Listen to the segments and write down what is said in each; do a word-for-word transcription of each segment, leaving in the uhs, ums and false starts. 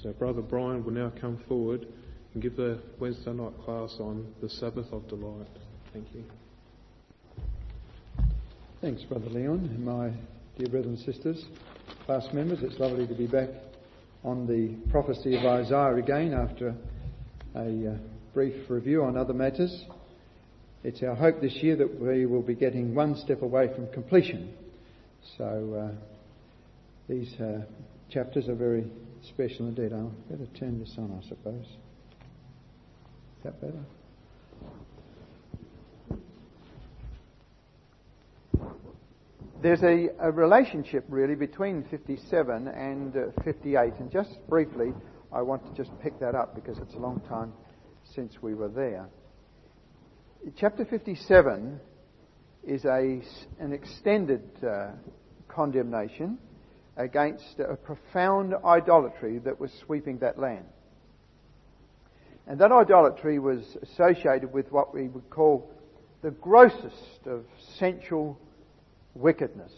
So Brother Brian will now come forward and give the Wednesday night class on the Sabbath of Delight. Thank you. Thanks, Brother Leon, and my dear brothers and sisters, class members. It's lovely to be back on the prophecy of Isaiah again after a uh, brief review on other matters. It's our hope this year that we will be getting one step away from completion. So uh, these uh, chapters are very special indeed. I'll better turn this on, I suppose. Is that better? There's a, a relationship really between fifty-seven and uh, fifty-eight, and just briefly I want to just pick that up because it's a long time since we were there. Chapter fifty-seven is a, an extended uh, condemnation against a profound idolatry that was sweeping that land. And that idolatry was associated with what we would call the grossest of sensual wickedness.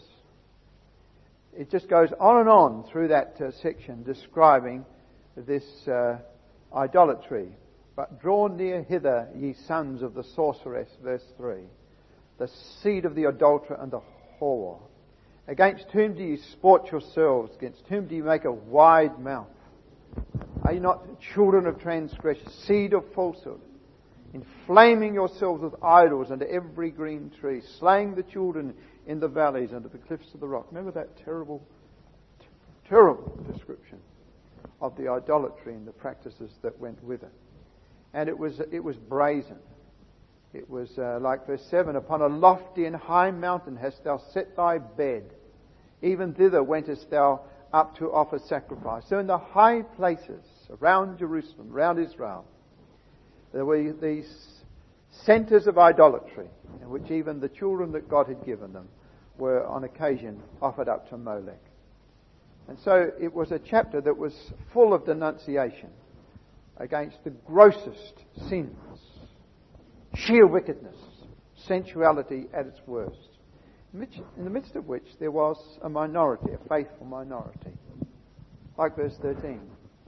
It just goes on and on through that uh, section describing this uh, idolatry. But draw near hither, ye sons of the sorceress, verse three, the seed of the adulterer and the whore. Against whom do you sport yourselves? Against whom do you make a wide mouth? Are you not children of transgression, seed of falsehood, inflaming yourselves with idols under every green tree, slaying the children in the valleys under the cliffs of the rock? Remember that terrible, terrible description of the idolatry and the practices that went with it. And it was it was brazen. It was uh, like verse seven, upon a lofty and high mountain hast thou set thy bed. Even thither wentest thou up to offer sacrifice. So in the high places around Jerusalem, around Israel, there were these centres of idolatry in which even the children that God had given them were on occasion offered up to Molech. And so it was a chapter that was full of denunciation against the grossest sins, sheer wickedness, sensuality at its worst, in the midst of which there was a minority, a faithful minority. Like verse thirteen.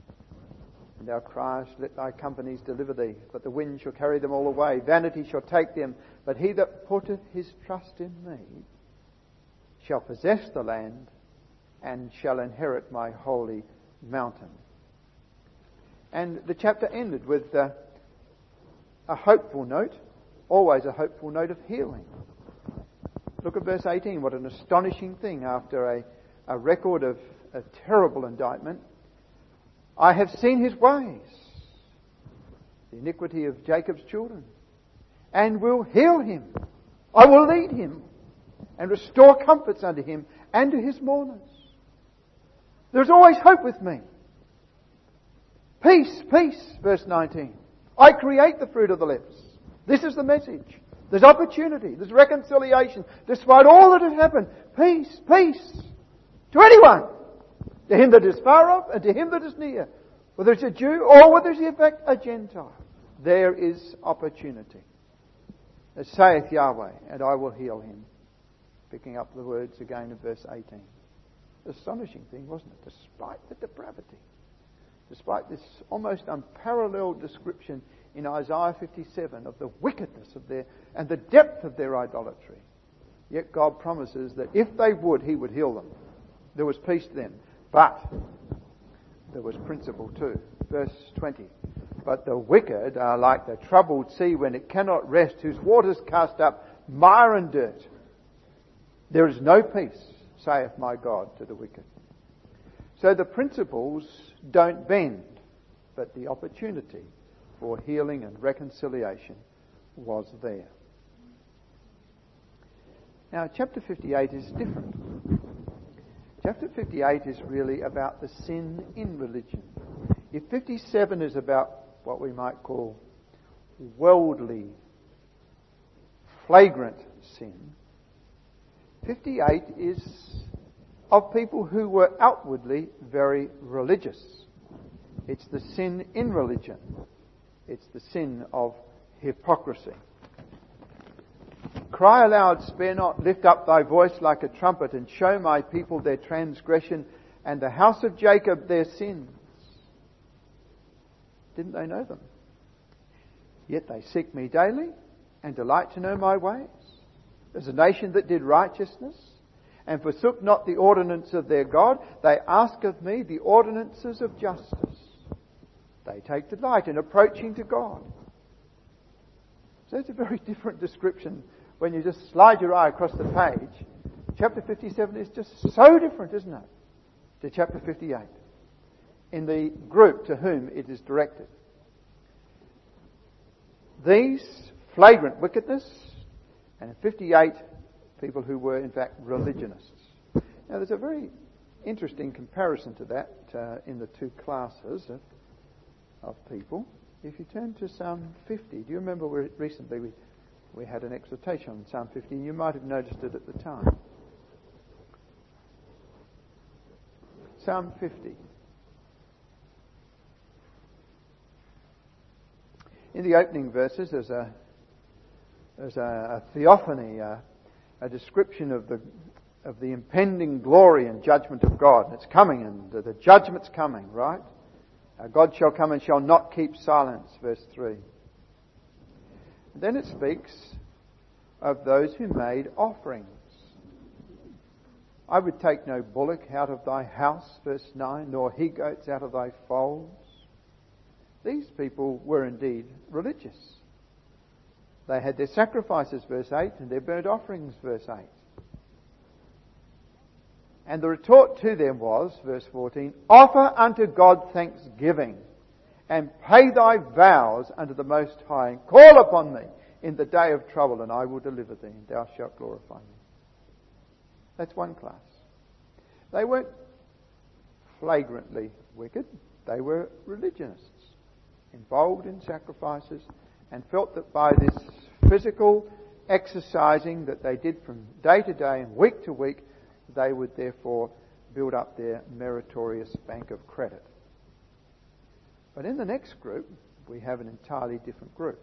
And thou criest, let thy companies deliver thee, but the wind shall carry them all away. Vanity shall take them, but he that putteth his trust in me shall possess the land and shall inherit my holy mountain. And the chapter ended with uh, a hopeful note, always a hopeful note of healing. Look at verse eighteen. What an astonishing thing after a, a record of a terrible indictment. I have seen his ways, the iniquity of Jacob's children, and will heal him. I will lead him and restore comforts unto him and to his mourners. There's always hope with me. Peace, peace, verse nineteen. I create the fruit of the lips. This is the message. There's opportunity. There's reconciliation. Despite all that has happened, peace, peace. To anyone. To him that is far off and to him that is near. Whether it's a Jew or whether it's in fact a Gentile. There is opportunity. As saith Yahweh, and I will heal him. Picking up the words again of verse eighteen. Astonishing thing, wasn't it? Despite the depravity. Despite this almost unparalleled description in Isaiah fifty-seven of the wickedness of their and the depth of their idolatry. Yet God promises that if they would, He would heal them. There was peace then. But there was principle too. Verse twenty. But the wicked are like the troubled sea when it cannot rest, whose waters cast up mire and dirt. There is no peace, saith my God, to the wicked. So the principles don't bend, but the opportunity for healing and reconciliation was there. Now, chapter fifty-eight is different. Chapter fifty-eight is really about the sin in religion. If fifty-seven is about what we might call worldly, flagrant sin, fifty-eight is of people who were outwardly very religious. It's the sin in religion. It's the sin of hypocrisy. Cry aloud, spare not, lift up thy voice like a trumpet, and show my people their transgression, and the house of Jacob their sins. Didn't they know them? Yet they seek me daily and delight to know my ways. As a nation that did righteousness and forsook not the ordinance of their God, they ask of me the ordinances of justice. They take delight in approaching to God. So it's a very different description when you just slide your eye across the page. Chapter fifty-seven is just so different, isn't it, to chapter fifty-eight in the group to whom it is directed. These flagrant wickedness, and in fifty-eight, people who were in fact religionists. Now there's a very interesting comparison to that uh, in the two classes of, of people. If you turn to Psalm fifty, do you remember we, recently we, we had an exhortation on Psalm fifty, and you might have noticed it at the time. Psalm fifty. In the opening verses, there's a there's a, a theophany, a, a description of the of the impending glory and judgment of God. And it's coming, and the, the judgment's coming, right? Uh, God shall come and shall not keep silence, verse three. And then it speaks of those who made offerings. I would take no bullock out of thy house, verse nine, nor he-goats out of thy folds. These people were indeed religious. They had their sacrifices, verse eight, and their burnt offerings, verse eight. And the retort to them was, verse fourteen, offer unto God thanksgiving, and pay thy vows unto the Most High, and call upon me in the day of trouble, and I will deliver thee, and thou shalt glorify me. That's one class. They weren't flagrantly wicked. They were religionists, involved in sacrifices, and felt that by this physical exercising that they did from day to day and week to week, they would therefore build up their meritorious bank of credit. But in the next group, we have an entirely different group.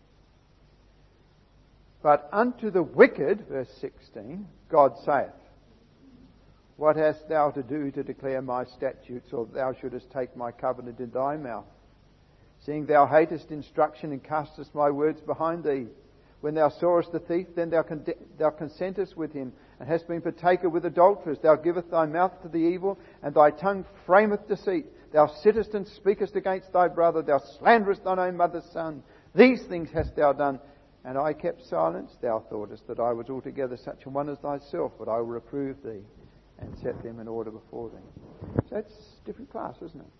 But unto the wicked, verse sixteen, God saith, what hast thou to do to declare my statutes, or thou shouldest take my covenant in thy mouth? Seeing thou hatest instruction and castest my words behind thee. When thou sawest the thief, then thou, con- thou consentest with him, and hast been partaker with adulterers. Thou givest thy mouth to the evil, and thy tongue frameth deceit. Thou sittest and speakest against thy brother. Thou slanderest thine own mother's son. These things hast thou done, and I kept silence. Thou thoughtest that I was altogether such a one as thyself, but I will reprove thee, and set them in order before thee. So that's a different class, isn't it?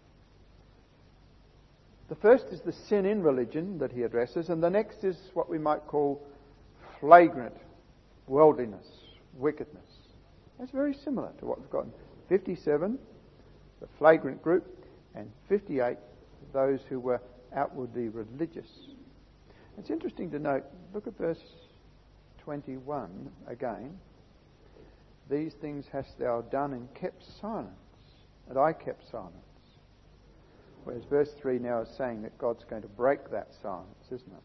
The first is the sin in religion that he addresses, and the next is what we might call flagrant worldliness, wickedness. That's very similar to what we've got in fifty-seven, the flagrant group, and fifty-eight, those who were outwardly religious. It's interesting to note, look at verse twenty-one again. These things hast thou done and kept silence, and I kept silence. Whereas verse three now is saying that God's going to break that silence, isn't it?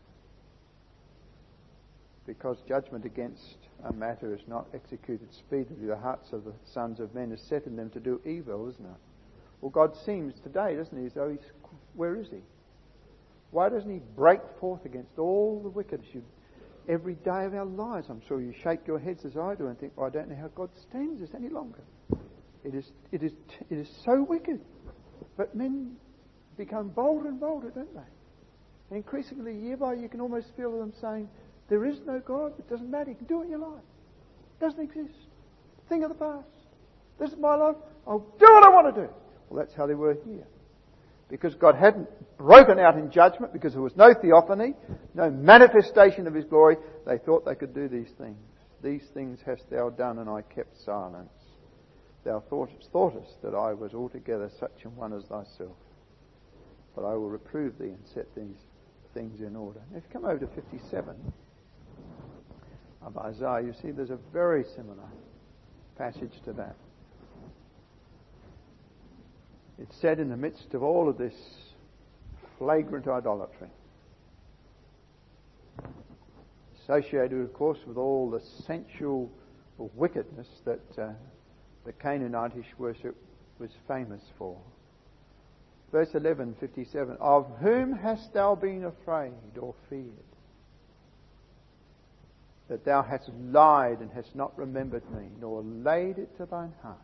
Because judgment against a matter is not executed speedily, the hearts of the sons of men is set in them to do evil, isn't it? Well, God seems today, doesn't he, as though he's, where is he? Why doesn't he break forth against all the wicked? You, every day of our lives, I'm sure you shake your heads as I do and think, oh, I don't know how God stands this any longer. It is, it is, it is so wicked. But men become bolder and bolder, don't they? And increasingly, year by year, you can almost feel them saying, there is no God, it doesn't matter, you can do what you like. It doesn't exist. Thing of the past. This is my life, I'll do what I want to do. Well, that's how they were here. Because God hadn't broken out in judgment, because there was no theophany, no manifestation of his glory, they thought they could do these things. These things hast thou done, and I kept silence. Thou thoughtest, thoughtest that I was altogether such an one as thyself. But I will reprove thee and set these things in order. If you come over to fifty-seven of Isaiah, you see there's a very similar passage to that. It's said in the midst of all of this flagrant idolatry, associated, of course, with all the sensual wickedness that uh, the Canaanitish worship was famous for. Verse eleven, fifty-seven. Of whom hast thou been afraid or feared? That thou hast lied and hast not remembered me, nor laid it to thine heart.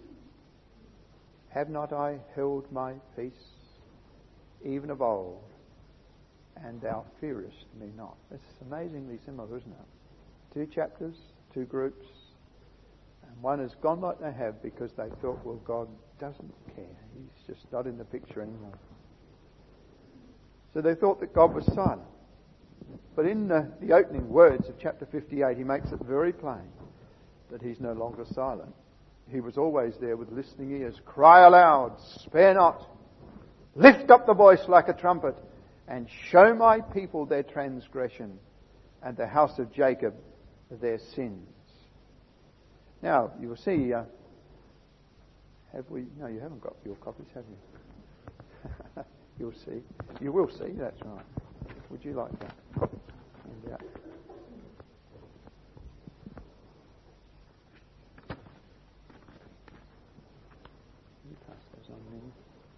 Have not I held my peace, even of old, and thou fearest me not? It's amazingly similar, isn't it? Two chapters, two groups, and one has gone like they have because they thought, well, God doesn't care. He's just not in the picture anymore. So they thought that God was silent. But in the, the opening words of chapter fifty-eight, he makes it very plain that he's no longer silent. He was always there with listening ears. Cry aloud, spare not. Lift up the voice like a trumpet, and show my people their transgression, and the house of Jacob their sins. Now, you will see, uh, have we, no, you haven't got your copies, have you? You'll see. You will see, that's right. Would you like that? And, uh, you pass those on then.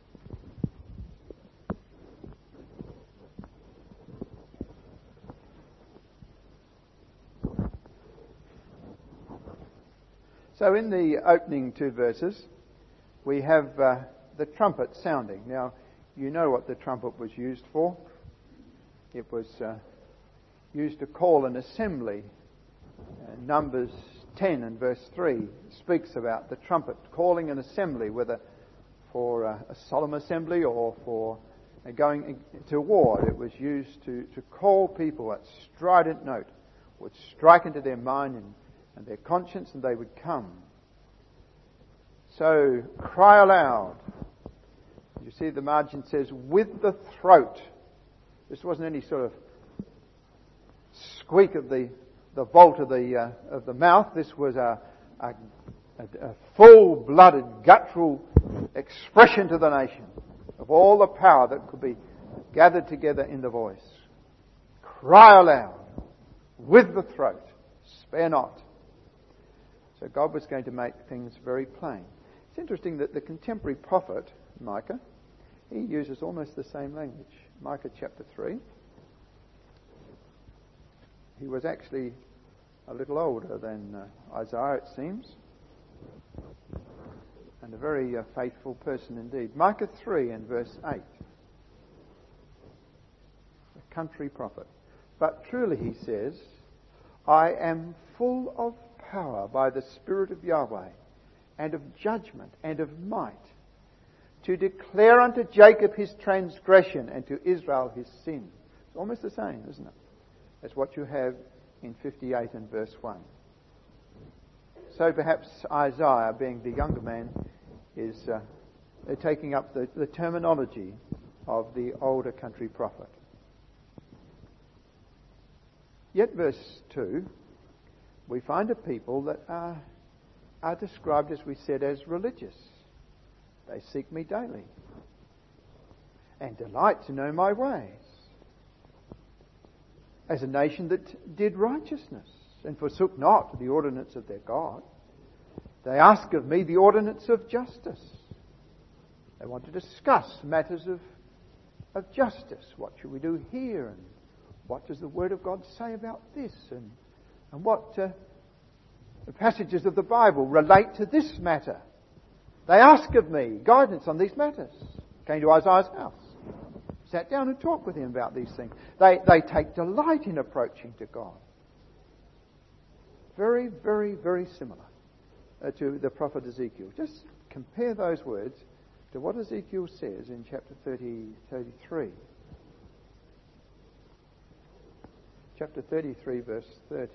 So in the opening two verses, we have uh, the trumpet sounding. Now, you know what the trumpet was used for. It was uh, used to call an assembly. Uh, Numbers ten and verse three speaks about the trumpet calling an assembly, whether for uh, a solemn assembly or for uh, going to war. It was used to, to call people at strident note, would strike into their mind and, and their conscience, and they would come. So, cry aloud. You see the margin says, with the throat. This wasn't any sort of squeak of the, the vault of the, uh, of the mouth. This was a, a, a full-blooded, guttural expression to the nation of all the power that could be gathered together in the voice. Cry aloud, with the throat, spare not. So God was going to make things very plain. It's interesting that the contemporary prophet, Micah, he uses almost the same language. Micah chapter three. He was actually a little older than uh, Isaiah, it seems, and a very uh, faithful person indeed. Micah three and verse eight. A country prophet. But truly, he says, I am full of power by the Spirit of Yahweh, and of judgment, and of might, to declare unto Jacob his transgression, and to Israel his sin. It's almost the same, isn't it, as what you have in fifty-eight and verse one. So perhaps Isaiah, being the younger man, is uh, taking up the, the terminology of the older country prophet. Yet verse two, we find a people that are, are described, as we said, as religious. They seek me daily and delight to know my ways. As a nation that did righteousness and forsook not the ordinance of their God, they ask of me the ordinance of justice. They want to discuss matters of, of justice. What should we do here? And what does the Word of God say about this? And, and what uh, passages of the Bible relate to this matter? They ask of me guidance on these matters. Came to Isaiah's house. Sat down and talked with him about these things. They, they take delight in approaching to God. Very, very, very similar uh, to the prophet Ezekiel. Just compare those words to what Ezekiel says in chapter thirty, thirty-three. Chapter thirty-three, verse thirty.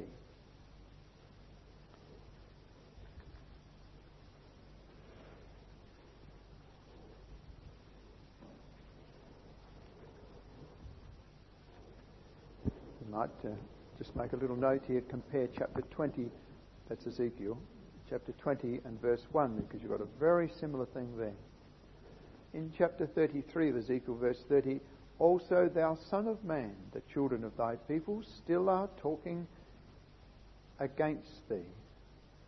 Might uh, just make a little note here, compare chapter twenty, that's Ezekiel, chapter twenty and verse one, because you've got a very similar thing there. In chapter thirty-three of Ezekiel, verse thirty, also thou son of man, the children of thy people still are talking against thee,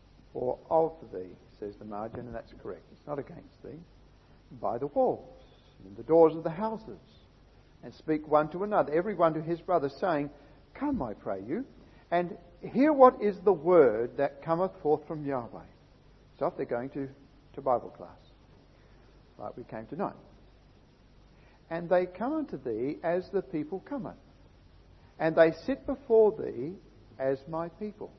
or of thee, says the margin, and that's correct. It's not against thee, by the walls. and in the doors of the houses, and speak one to another, every one to his brother, saying, Come, I pray you, and hear what is the word that cometh forth from Yahweh. So if they're going to, to Bible class, like we came tonight. And they come unto thee as the people cometh, and they sit before thee as my people.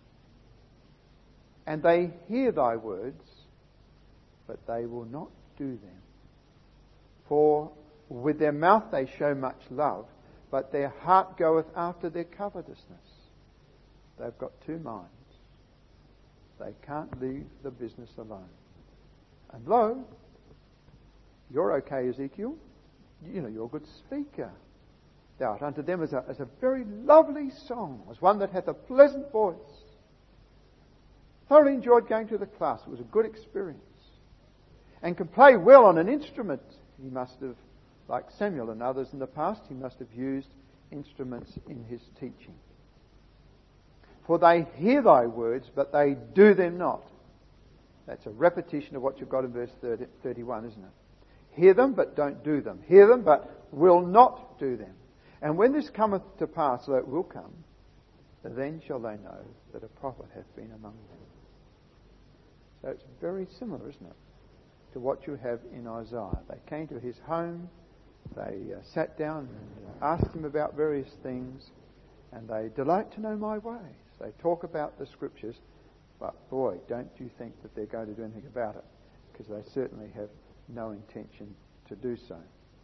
And they hear thy words, but they will not do them. For with their mouth they show much love, but their heart goeth after their covetousness. They've got two minds. They can't leave the business alone. And lo, you're okay, Ezekiel. You know, you're a good speaker. Thou art unto them as a, as a very lovely song, as one that hath a pleasant voice. Thoroughly enjoyed going to the class. It was a good experience. And can play well on an instrument. He must have, like Samuel and others in the past, he must have used instruments in his teaching. For they hear thy words, but they do them not. That's a repetition of what you've got in verse thirty, thirty-one, isn't it? Hear them, but don't do them. Hear them, but will not do them. And when this cometh to pass, though it will come, then shall they know that a prophet hath been among them. So it's very similar, isn't it, to what you have in Isaiah. They came to his home, they uh, sat down and asked him about various things, and they delight to know my ways. They talk about the scriptures, but boy, don't you think that they're going to do anything about it, because they certainly have no intention to do so.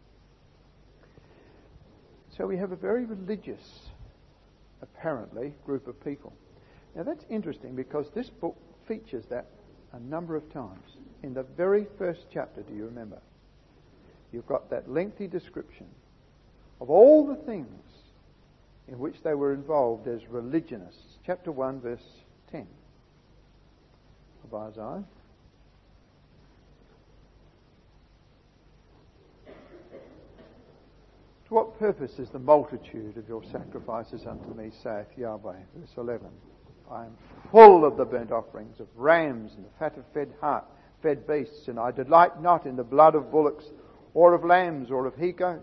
So we have a very religious, apparently, group of people. Now that's interesting, because this book features that a number of times. In the very first chapter, do you remember? You've got that lengthy description of all the things in which they were involved as religionists. Chapter one, verse ten of Isaiah. To what purpose is the multitude of your sacrifices unto me, saith Yahweh? Verse eleven. I am full of the burnt offerings of rams and the fat of fed heart, fed beasts, and I delight not in the blood of bullocks or of lambs or of he-goats.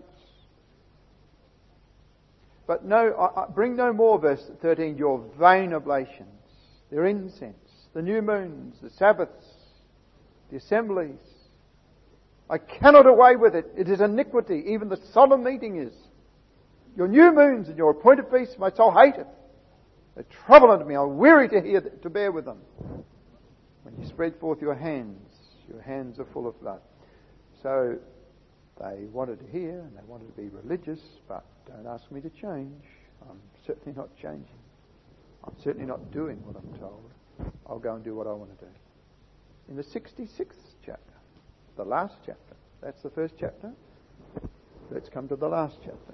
But no, I, I bring no more, verse thirteen, your vain oblations, their incense, the new moons, the Sabbaths, the assemblies. I cannot away with it. It is iniquity. Even the solemn meeting is. Your new moons and your appointed feasts, my soul hateth. They trouble unto me. I'm weary to hear, to bear with them. When you spread forth your hands, your hands are full of blood. So they wanted to hear and they wanted to be religious, but don't ask me to change. I'm certainly not changing. I'm certainly not doing what I'm told. I'll go and do what I want to do. In the sixty-sixth chapter, the last chapter, that's the first chapter. Let's come to the last chapter.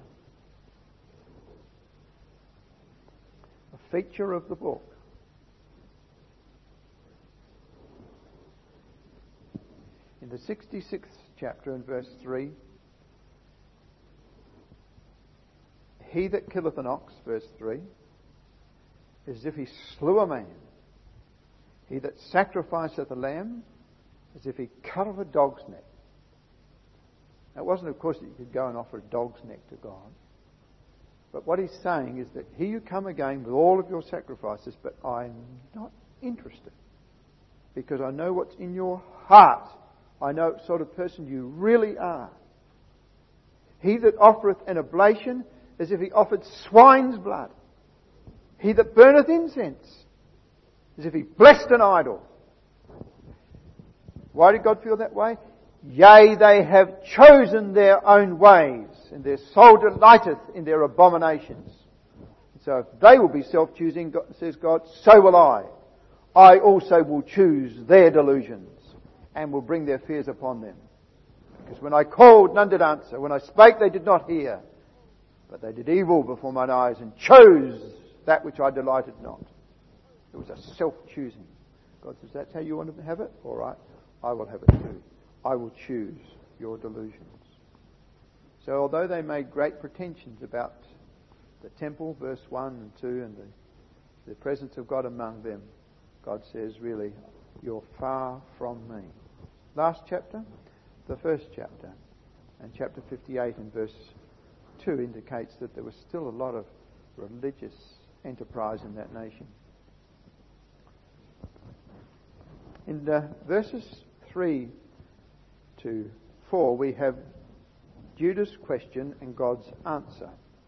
A feature of the book. In the sixty-sixth chapter and verse three, he that killeth an ox, verse three, is as if he slew a man. He that sacrificeth a lamb, as if he cut off a dog's neck. Now, it wasn't, of course, that you could go and offer a dog's neck to God. But what he's saying is that here you come again with all of your sacrifices, but I'm not interested. Because I know what's in your heart. I know what sort of person you really are. He that offereth an oblation, as if he offered swine's blood. He that burneth incense, as if he blessed an idol. Why did God feel that way? Yea, they have chosen their own ways, and their soul delighteth in their abominations. So if they will be self-choosing, says God, so will I. I also will choose their delusions, and will bring their fears upon them. Because when I called, none did answer. When I spake, they did not hear. But they did evil before mine eyes, and chose that which I delighted not. It was a self-choosing. God says, that's how you want to have it? All right, I will have it too. I will choose your delusions. So although they made great pretensions about the temple, verse one and two, and the, the presence of God among them, God says, really, you're far from me. Last chapter, the first chapter. And chapter fifty-eight and verse two indicates that there was still a lot of religious enterprise in that nation. In uh, verses three to four, we have Judah's question and God's answer.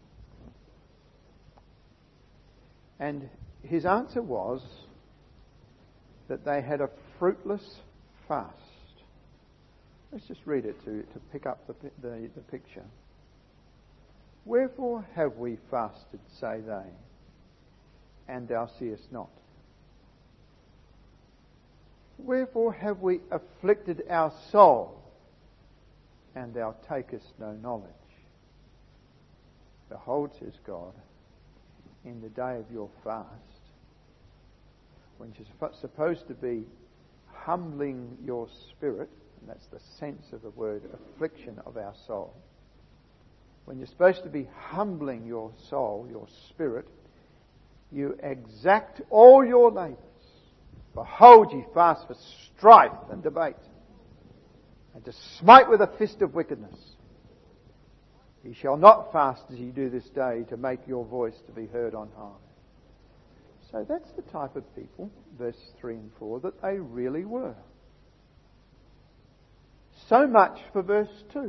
And his answer was that they had a fruitless fast. Let's just read it to, to pick up the, the, the picture. Wherefore have we fasted, say they, and thou seest not? Wherefore have we afflicted our soul, and thou takest no knowledge? Behold, says God, in the day of your fast, when you're supposed to be humbling your spirit, and that's the sense of the word affliction of our soul, when you're supposed to be humbling your soul, your spirit, you exact all your labours. Behold, ye fast for strife and debate, and to smite with a fist of wickedness. Ye shall not fast as ye do this day, to make your voice to be heard on high. So that's the type of people, verse three and four, that they really were. So much for verse two.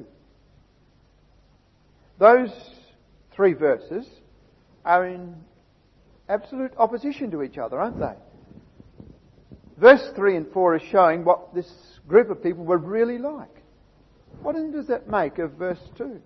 Those three verses are in absolute opposition to each other, aren't they? Verse three and four is showing what this group of people were really like. What does that make of verse two?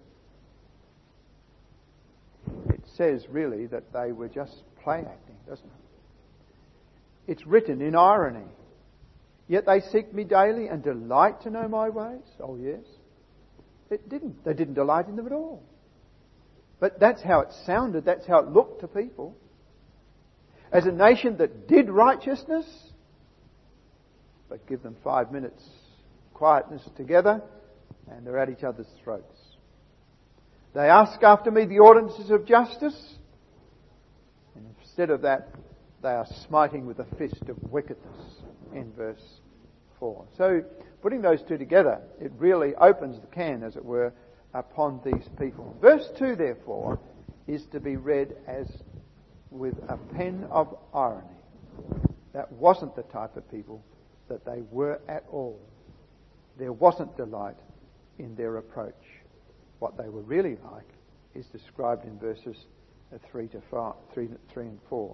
It says really that they were just play acting, doesn't it? It's written in irony. Yet they seek me daily and delight to know my ways. Oh yes. It didn't. They didn't delight in them at all. But that's how it sounded. That's how it looked to people. As a nation that did righteousness, but give them five minutes quietness together and they're at each other's throats. They ask after me the ordinances of justice, and instead of that they are smiting with a fist of wickedness in verse four. So putting those two together, it really opens the can, as it were, upon these people. Verse two, therefore, is to be read as with a pen of irony. That wasn't the type of people that they were at all. There wasn't delight in their approach. What they were really like is described in verses three to five, three, three and four.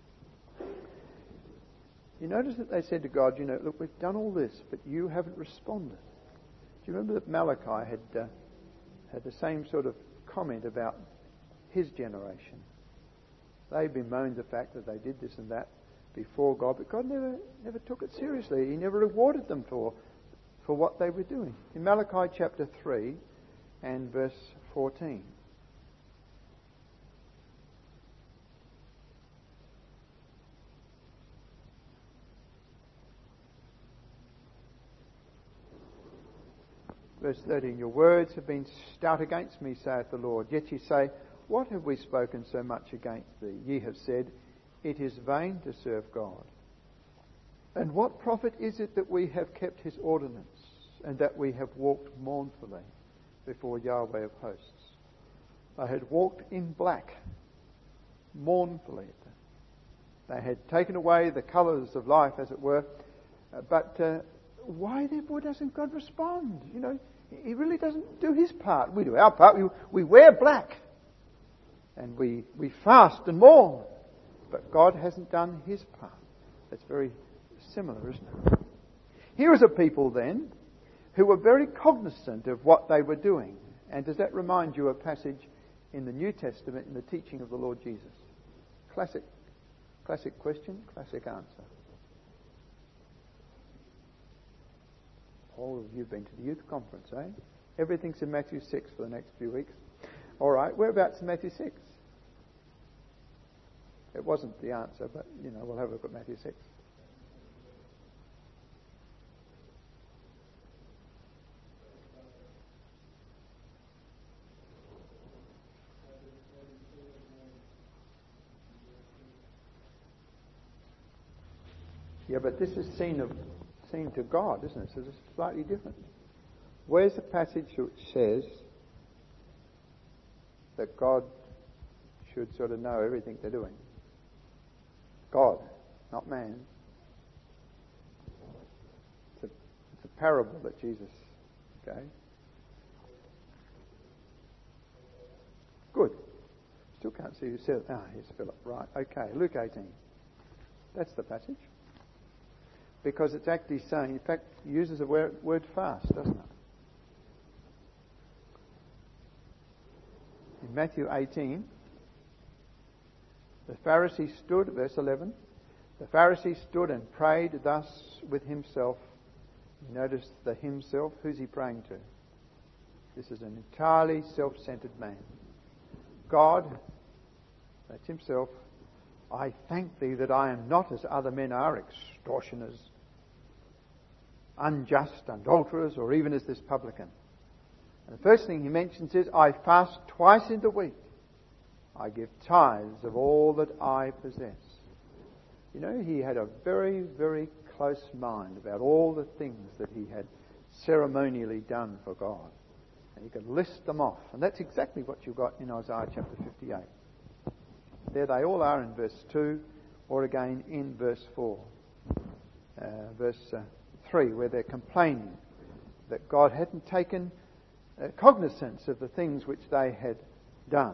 You notice that they said to God, you know, look, we've done all this, but you haven't responded. Do you remember that Malachi had uh, had the same sort of comment about his generation? They bemoaned the fact that they did this and that before God, but God never never took it seriously. He never rewarded them for for what they were doing. In Malachi chapter three and verse fourteen. Verse thirteen, your words have been stout against me, saith the Lord. Yet ye say, what have we spoken so much against thee? Ye have said, it is vain to serve God. And what profit is it that we have kept his ordinance, and that we have walked mournfully before Yahweh of hosts? They had walked in black, mournfully. They had taken away the colours of life, as it were. Uh, but uh, why, therefore, doesn't God respond? You know, he really doesn't do his part. We do our part. We, we wear black. And we, we fast and mourn. But God hasn't done his part. That's very similar, isn't it? Here is a people then who were very cognizant of what they were doing. And does that remind you of a passage in the New Testament in the teaching of the Lord Jesus? Classic, classic question, classic answer. All of you have been to the youth conference, eh? Everything's in Matthew six for the next few weeks. All right, whereabouts in Matthew six? It wasn't the answer, but, you know, we'll have a look at Matthew six. Yeah, but this is seen of seen to God, isn't it? So it's slightly different. Where's the passage which says that God should sort of know everything they're doing? God, not man. It's a, it's a parable that Jesus gave. Good. Still can't see who said it. Ah, here's Philip. Right. Okay. Luke eighteen. That's the passage. Because it's actually saying, in fact, uses the word, word fast, doesn't it? In Matthew eighteen, the Pharisee stood, verse eleven, the Pharisee stood and prayed thus with himself. You notice the himself. Who's he praying to? This is an entirely self-centered man. God, that's himself, I thank thee that I am not as other men are, extortioners, unjust, adulterers, or even as this publican. And the first thing he mentions is, I fast twice in the week. I give tithes of all that I possess. You know, he had a very, very close mind about all the things that he had ceremonially done for God. And he could list them off. And that's exactly what you've got in Isaiah chapter fifty-eight. There they all are in verse two, or again in verse four. Uh, verse uh, three, where they're complaining that God hadn't taken uh, cognizance of the things which they had done.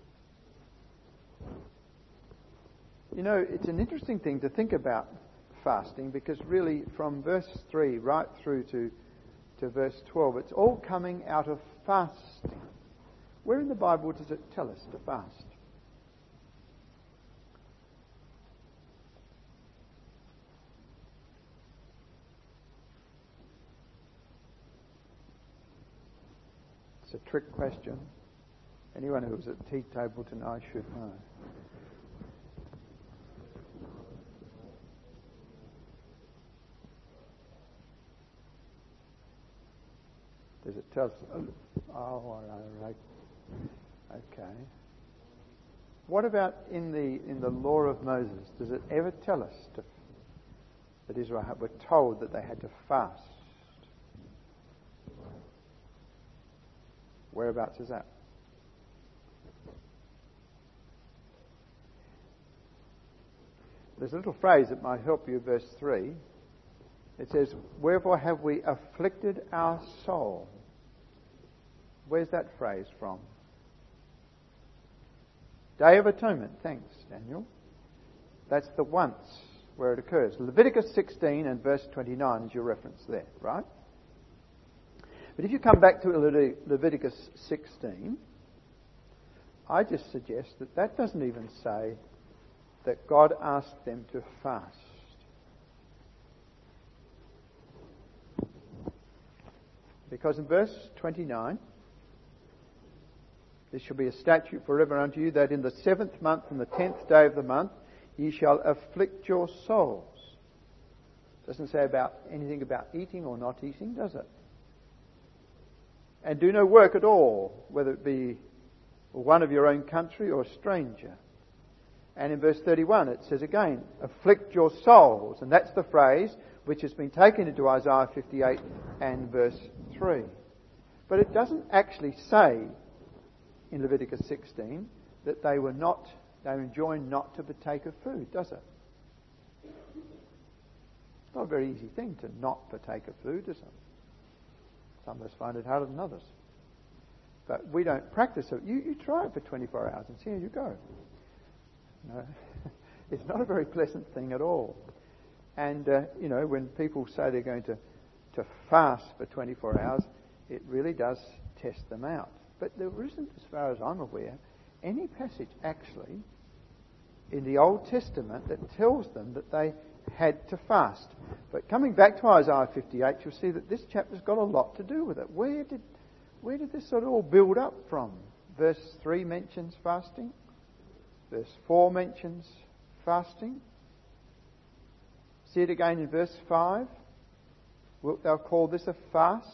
You know, it's an interesting thing to think about fasting, because really from verse three right through to, to verse twelve, it's all coming out of fasting. Where in the Bible does it tell us to fast? It's a trick question. Anyone who was at the tea table tonight should know. Does it tell us? Oh, all right. Okay. What about in the in the law of Moses? Does it ever tell us to, that Israel were told that they had to fast? Whereabouts is that? There's a little phrase that might help you, verse three. It says, wherefore have we afflicted our soul? Where's that phrase from? Day of Atonement. Thanks, Daniel. That's the once where it occurs. Leviticus sixteen and verse twenty-nine is your reference there, right? But if you come back to Leviticus sixteen, I just suggest that that doesn't even say that God asked them to fast. Because in verse twenty-nine, this shall be a statute forever unto you, that in the seventh month and the tenth day of the month ye shall afflict your souls. It doesn't say about anything about eating or not eating, does it? And do no work at all, whether it be one of your own country or a stranger. And in verse thirty-one it says again, afflict your souls. And that's the phrase which has been taken into Isaiah fifty-eight and verse three. But it doesn't actually say in Leviticus sixteen that they were not, they were enjoined not to partake of food, does it? It's not a very easy thing to not partake of food, is it? Some of us find it harder than others. But we don't practice it. You, you try it for twenty-four hours and see how you go. No, it's not a very pleasant thing at all. And, uh, you know, when people say they're going to, to fast for twenty-four hours, it really does test them out. But there isn't, as far as I'm aware, any passage actually in the Old Testament that tells them that they had to fast. But coming back to Isaiah fifty-eight, you'll see that this chapter's got a lot to do with it. Where did, where did this sort of all build up from? Verse three mentions fasting. Verse four mentions fasting. See it again in verse five. Wilt thou call this a fast?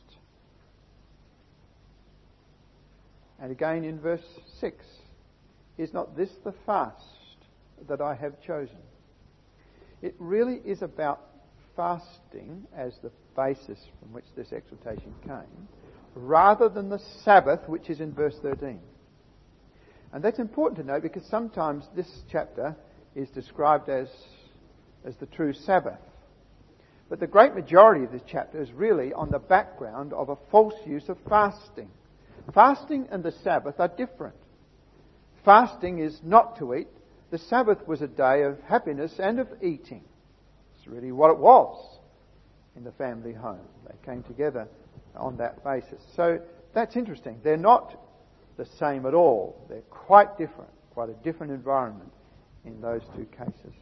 And again in verse six. Is not this the fast that I have chosen? It really is about fasting as the basis from which this exhortation came, rather than the Sabbath, which is in verse thirteen. And that's important to know because sometimes this chapter is described as, as the true Sabbath. But the great majority of this chapter is really on the background of a false use of fasting. Fasting and the Sabbath are different. Fasting is not to eat. The Sabbath was a day of happiness and of eating. It's really what it was in the family home. They came together on that basis. So that's interesting. They're not the same at all. They're quite different, quite a different environment in those two cases.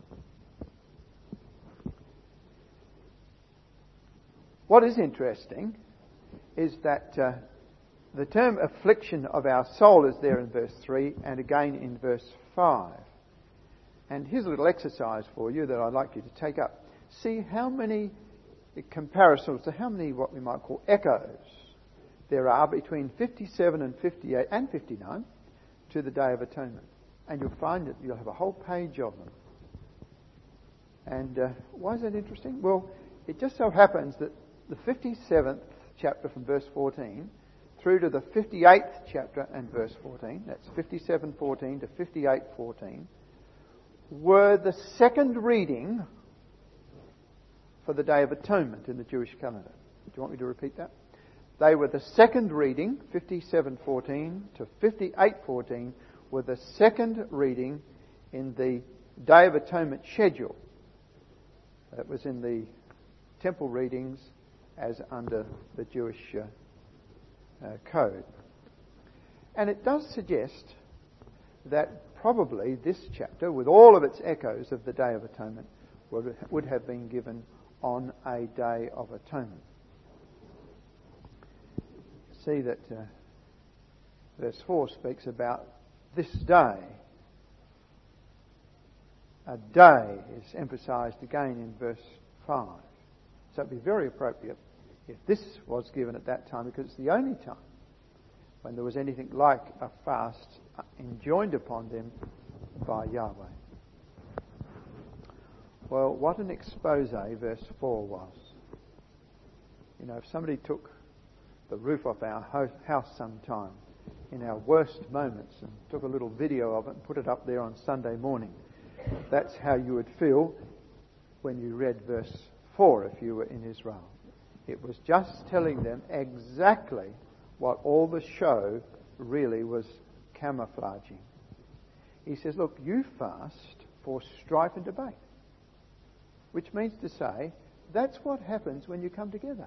What is interesting is that uh, the term affliction of our soul is there in verse three and again in verse five. And here's a little exercise for you that I'd like you to take up. See how many comparisons, to how many what we might call echoes there are between fifty-seven and fifty-eight and fifty-nine to the Day of Atonement. And you'll find that you'll have a whole page of them. And uh, why is that interesting? Well, it just so happens that the fifty-seventh chapter from verse fourteen through to the fifty-eighth chapter and verse fourteen, that's fifty-seven fourteen to fifty-eight fourteen, were the second reading for the Day of Atonement in the Jewish calendar. Do you want me to repeat that? They were the second reading, fifty-seven fourteen to fifty-eight fourteen, were the second reading in the Day of Atonement schedule. That was in the temple readings as under the Jewish uh, uh, code. And it does suggest that probably this chapter, with all of its echoes of the Day of Atonement, would, would have been given on a Day of Atonement. See that uh, verse four speaks about this day. A day is emphasised again in verse five. So it would be very appropriate if this was given at that time, because it's the only time when there was anything like a fast enjoined upon them by Yahweh. Well, what an expose verse four was. You know, if somebody took the roof off our house sometime in our worst moments and took a little video of it and put it up there on Sunday morning, that's how you would feel when you read verse four if you were in Israel. It was just telling them exactly what all the show really was camouflaging. He says, look, you fast for strife and debate. Which means to say, that's what happens when you come together.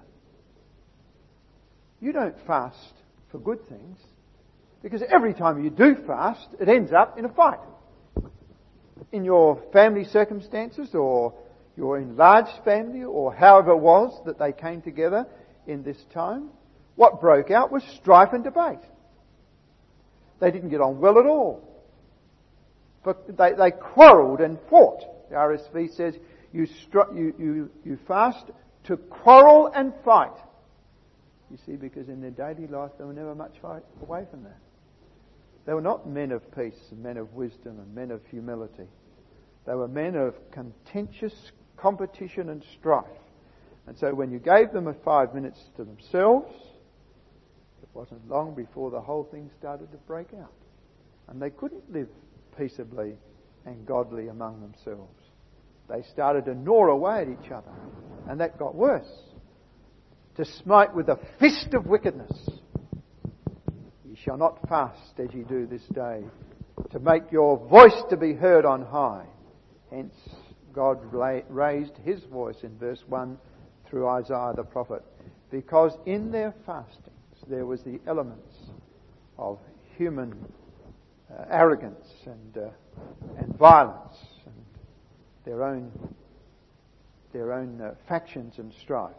You don't fast for good things, because every time you do fast, it ends up in a fight. In your family circumstances, or your enlarged family, or however it was that they came together in this time, what broke out was strife and debate. They didn't get on well at all. But they, they quarrelled and fought. The R S V says, you, stru- you, you, you fast to quarrel and fight. You see, because in their daily life they were never much fight away from that. They were not men of peace and men of wisdom and men of humility. They were men of contentious competition and strife. And so when you gave them a five minutes to themselves, it wasn't long before the whole thing started to break out. And they couldn't live peaceably and godly among themselves. They started to gnaw away at each other. And that got worse. To smite with a fist of wickedness. Ye shall not fast as ye do this day, to make your voice to be heard on high. Hence, God raised his voice in verse one through Isaiah the prophet, because in their fastings there was the elements of human uh, arrogance and uh, and violence and their own their own uh, factions and strife.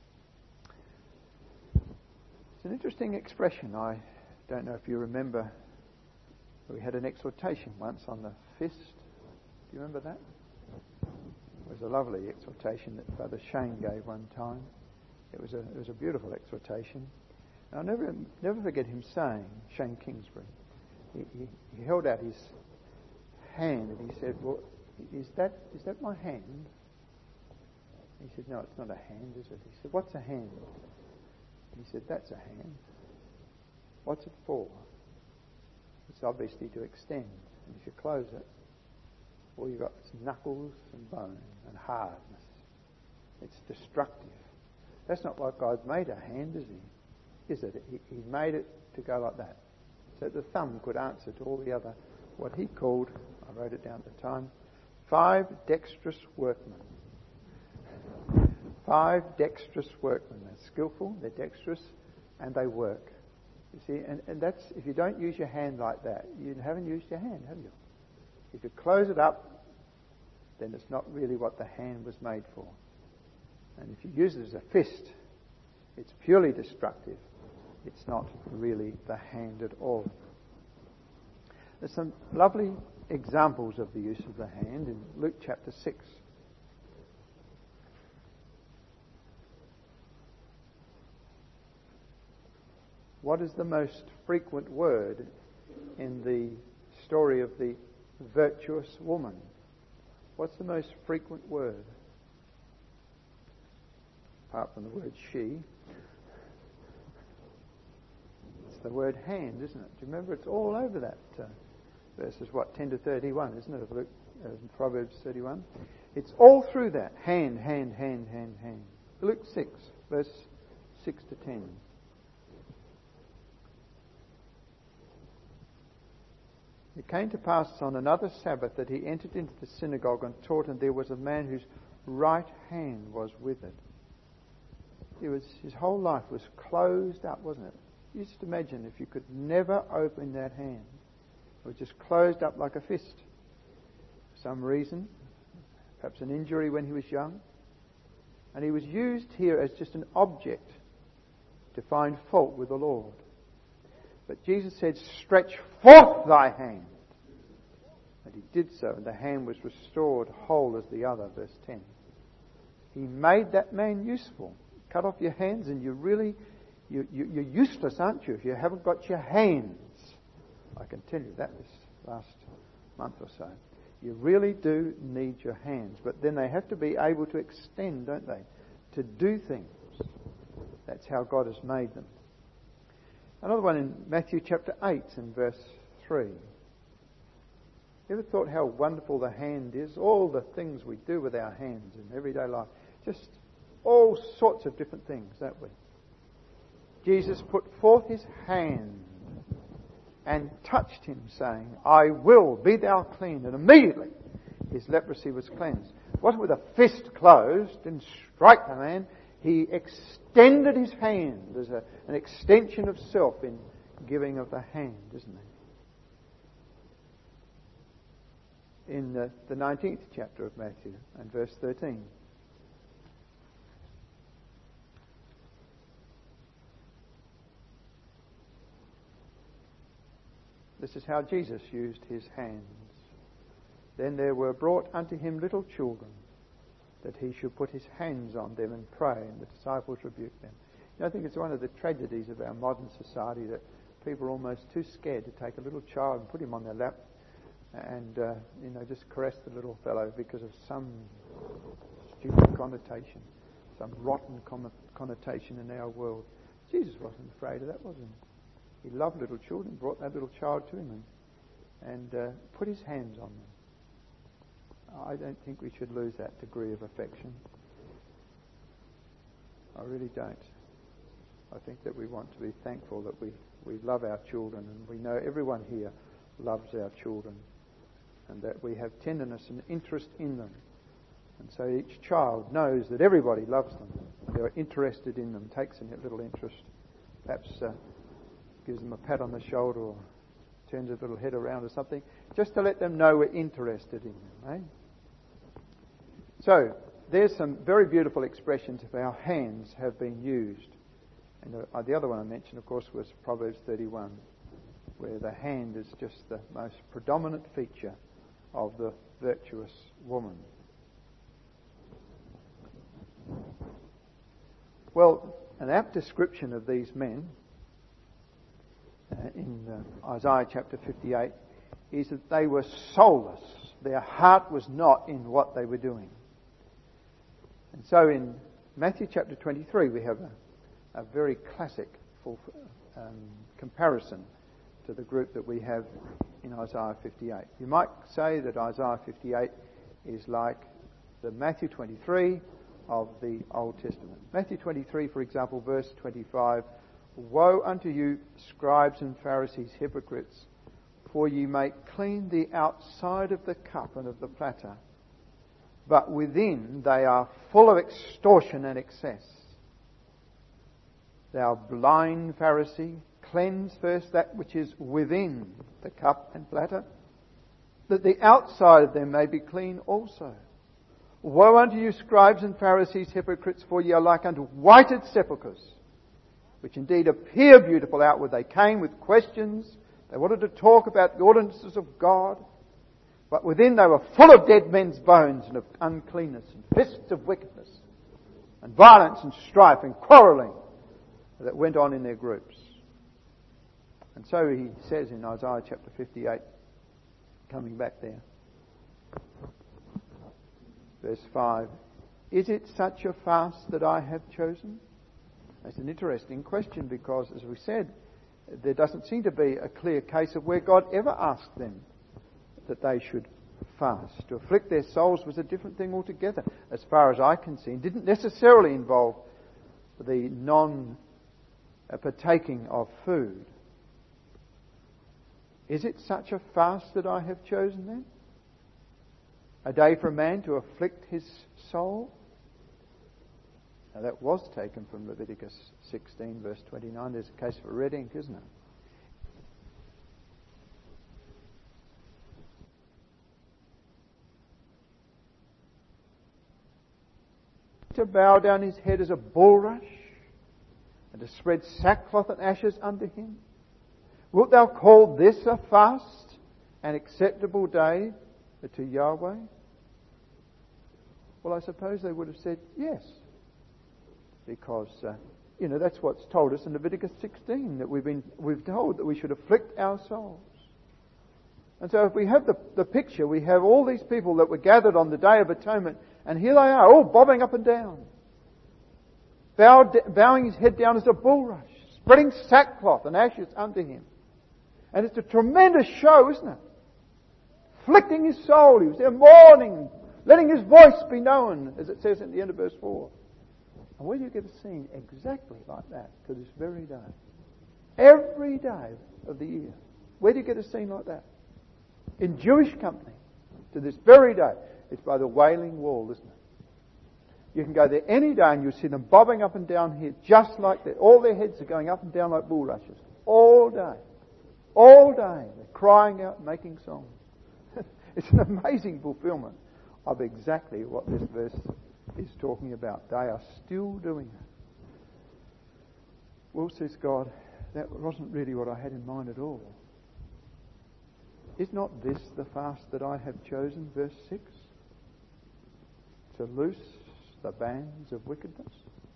It's an interesting expression. I don't know if you remember, we had an exhortation once on the fist. Do you remember that? It was a lovely exhortation that Brother Shane gave one time. It was a it was a beautiful exhortation. And I'll never never forget him saying, Shane Kingsbury, he, he, he held out his hand and he said, well, is that is that my hand? He said, no, it's not a hand, is it? He said, what's a hand? He said, that's a hand. What's it for? It's obviously to extend. And if you close it, all you've got is knuckles and bone and hardness. It's destructive. That's not what God made a hand, is he? Is it? He, he made it to go like that. So the thumb could answer to all the other, what he called, I wrote it down at the time, five dexterous workmen. Five dexterous workmen. They're skillful, they're dexterous, and they work. You see, and, and that's, if you don't use your hand like that, you haven't used your hand, have you? If you close it up, then it's not really what the hand was made for. And if you use it as a fist, it's purely destructive. It's not really the hand at all. There's some lovely examples of the use of the hand in Luke chapter six. What is the most frequent word in the story of the virtuous woman? What's the most frequent word? Apart from the word she. It's the word hand, isn't it? Do you remember? It's all over that. Uh, verses, what, ten to thirty-one, isn't it, of Luke, uh, Proverbs thirty-one? It's all through that. Hand, hand, hand, hand, hand. Luke six, verse six to ten. It came to pass on another Sabbath that he entered into the synagogue and taught, and there was a man whose right hand was withered. It was, his whole life was closed up, wasn't it? You just imagine if you could never open that hand. It was just closed up like a fist. For some reason, perhaps an injury when he was young. And he was used here as just an object to find fault with the Lord. But Jesus said, stretch forth thy hand. And he did so, and the hand was restored whole as the other, verse ten. He made that man useful. Cut off your hands and you're really, you, you, you're useless, aren't you, if you haven't got your hands. I can tell you that this last month or so. You really do need your hands. But then they have to be able to extend, don't they? To do things. That's how God has made them. Another one in Matthew chapter eight and verse three. You ever thought how wonderful the hand is? All the things we do with our hands in everyday life. Just all sorts of different things, don't we? Jesus put forth his hand and touched him, saying, I will, be thou clean. And immediately his leprosy was cleansed. It wasn't with a fist closed, didn't strike the man. He extended his hand. There's a, an extension of self in giving of the hand, isn't there? In the, the nineteenth chapter of Matthew and verse thirteen. This is how Jesus used his hands. Then there were brought unto him little children, that he should put his hands on them and pray, and the disciples rebuked them. You know, I think it's one of the tragedies of our modern society that people are almost too scared to take a little child and put him on their lap and, uh, you know, just caress the little fellow because of some stupid connotation, some rotten connotation in our world. Jesus wasn't afraid of that, was he? He loved little children, brought that little child to him and, and uh, put his hands on them. I don't think we should lose that degree of affection. I really don't. I think that we want to be thankful that we, we love our children, and we know everyone here loves our children, and that we have tenderness and interest in them. And so each child knows that everybody loves them. They're interested in them, takes a little interest, perhaps uh, gives them a pat on the shoulder or turns a little head around or something, just to let them know we're interested in them. Eh? So, there's some very beautiful expressions of our hands have been used. And the, the other one I mentioned, of course, was Proverbs thirty-one, where the hand is just the most predominant feature of the virtuous woman. Well, an apt description of these men uh, in uh, Isaiah chapter fifty-eight is that they were soulless. Their heart was not in what they were doing. And so in Matthew chapter twenty-three we have a, a very classic full, um, comparison to the group that we have in Isaiah fifty-eight. You might say that Isaiah fifty-eight is like the Matthew twenty-three of the Old Testament. Matthew twenty-three, for example, verse twenty-five, "Woe unto you, scribes and Pharisees, hypocrites, for ye make clean the outside of the cup and of the platter, but within they are full of extortion and excess. Thou blind Pharisee, cleanse first that which is within the cup and platter, that the outside of them may be clean also. Woe unto you, scribes and Pharisees, hypocrites, for ye are like unto whited sepulchres, which indeed appear beautiful outward. They came with questions. They wanted to talk about the ordinances of God. But within they were full of dead men's bones and of uncleanness and fists of wickedness and violence and strife and quarrelling that went on in their groups." And so he says in Isaiah chapter fifty-eight, coming back there, verse five, "Is it such a fast that I have chosen?" That's an interesting question because, as we said, there doesn't seem to be a clear case of where God ever asked them that they should fast. To afflict their souls was a different thing altogether, as far as I can see. It didn't necessarily involve the non-partaking of food. Is it such a fast that I have chosen then? A day for a man to afflict his soul? Now that was taken from Leviticus sixteen verse twenty-nine. There's a case for red ink, isn't it? To bow down his head as a bulrush, and to spread sackcloth and ashes under him? Wilt thou call this a fast, an acceptable day to Yahweh? Well, I suppose they would have said yes, because uh, you know that's what's told us in Leviticus sixteen, that we've been we've told that we should afflict our souls. And so if we have the, the picture, we have all these people that were gathered on the Day of Atonement, and here they are, all bobbing up and down, bowed, bowing his head down as a bulrush, spreading sackcloth and ashes under him. And it's a tremendous show, isn't it? Afflicting his soul. He was there mourning, letting his voice be known, as it says at the end of verse four. And where do you get a scene exactly like that to this very day? Every day of the year. Where do you get a scene like that? In Jewish company, to this very day. It's by the Wailing Wall, isn't it? You can go there any day and you'll see them bobbing up and down here just like that. All their heads are going up and down like bulrushes. All day. All day. They're crying out, making songs. It's an amazing fulfillment of exactly what this verse is talking about. They are still doing that. Well, says God, that wasn't really what I had in mind at all. Is not this the fast that I have chosen? Verse six. To loose the bands of wickedness.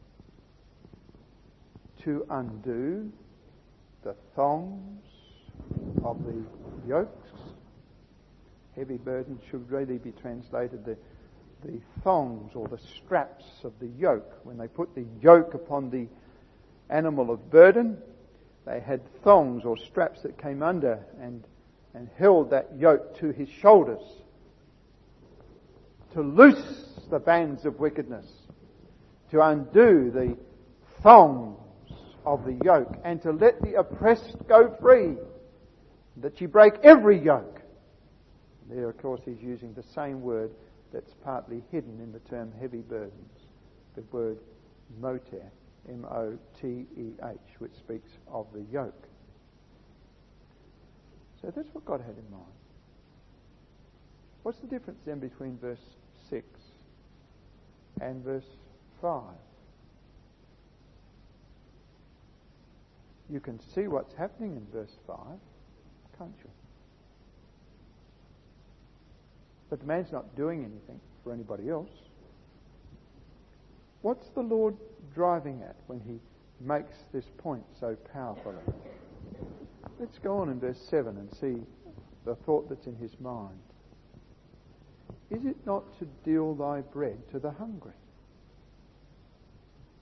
To undo the thongs of the yokes. Heavy burden should really be translated the, the thongs or the straps of the yoke. When they put the yoke upon the animal of burden, they had thongs or straps that came under and, and held that yoke to his shoulders. To loose the bands of wickedness. To undo the thongs of the yoke. And to let the oppressed go free. That you break every yoke. There, of course, he's using the same word that's partly hidden in the term heavy burdens. The word moter, M O T E H, which speaks of the yoke. So that's what God had in mind. What's the difference then between verse six and verse five? You can see what's happening in verse five, can't you? But the man's not doing anything for anybody else. What's the Lord driving at when he makes this point so powerfully? Let's go on in verse seven and see the thought that's in his mind. Is it not to deal thy bread to the hungry,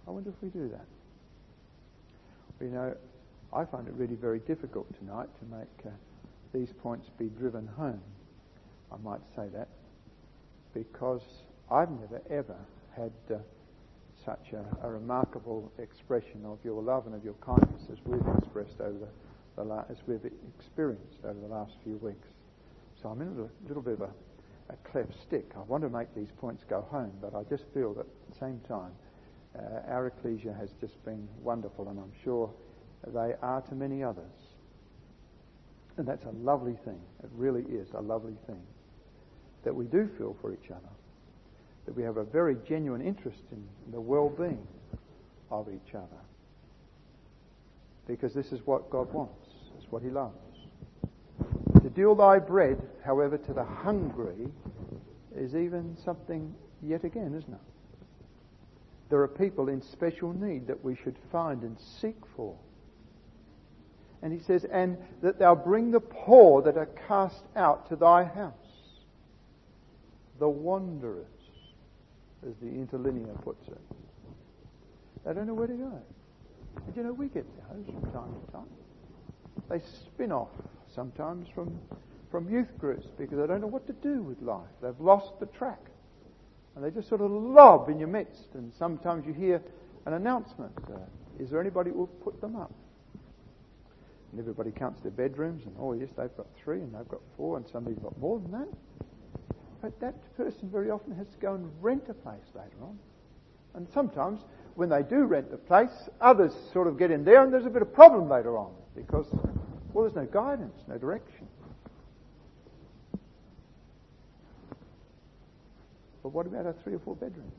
I wonder if we do that. You know, I find it really very difficult tonight to make uh, these points be driven home. I might say that because I've never ever had uh, such a, a remarkable expression of your love and of your kindness as we've expressed over the, the la- as we've experienced over the last few weeks. So I'm in a little, little bit of a, a cleft stick. I want to make these points go home, but I just feel that at the same time, uh, our ecclesia has just been wonderful, and I'm sure they are to many others. And that's a lovely thing. It really is a lovely thing that we do feel for each other, that we have a very genuine interest in the well-being of each other, because this is what God wants. It's what He loves. To deal thy bread, however, to the hungry is even something yet again, isn't it? There are people in special need that we should find and seek for. And he says, and that thou bring the poor that are cast out to thy house, the wanderers, as the interlinear puts it. They don't know where to go. And you know, we get those from time to time. They spin off sometimes from, from youth groups because they don't know what to do with life. They've lost the track. And they just sort of lob in your midst. And sometimes you hear an announcement. Uh, is there anybody who will put them up? And everybody counts their bedrooms, and oh yes, they've got three, and they've got four, and somebody's got more than that. But that person very often has to go and rent a place later on. And sometimes, when they do rent the place, others sort of get in there, and there's a bit of problem later on, because, well, there's no guidance, no direction. But what about our three or four bedrooms?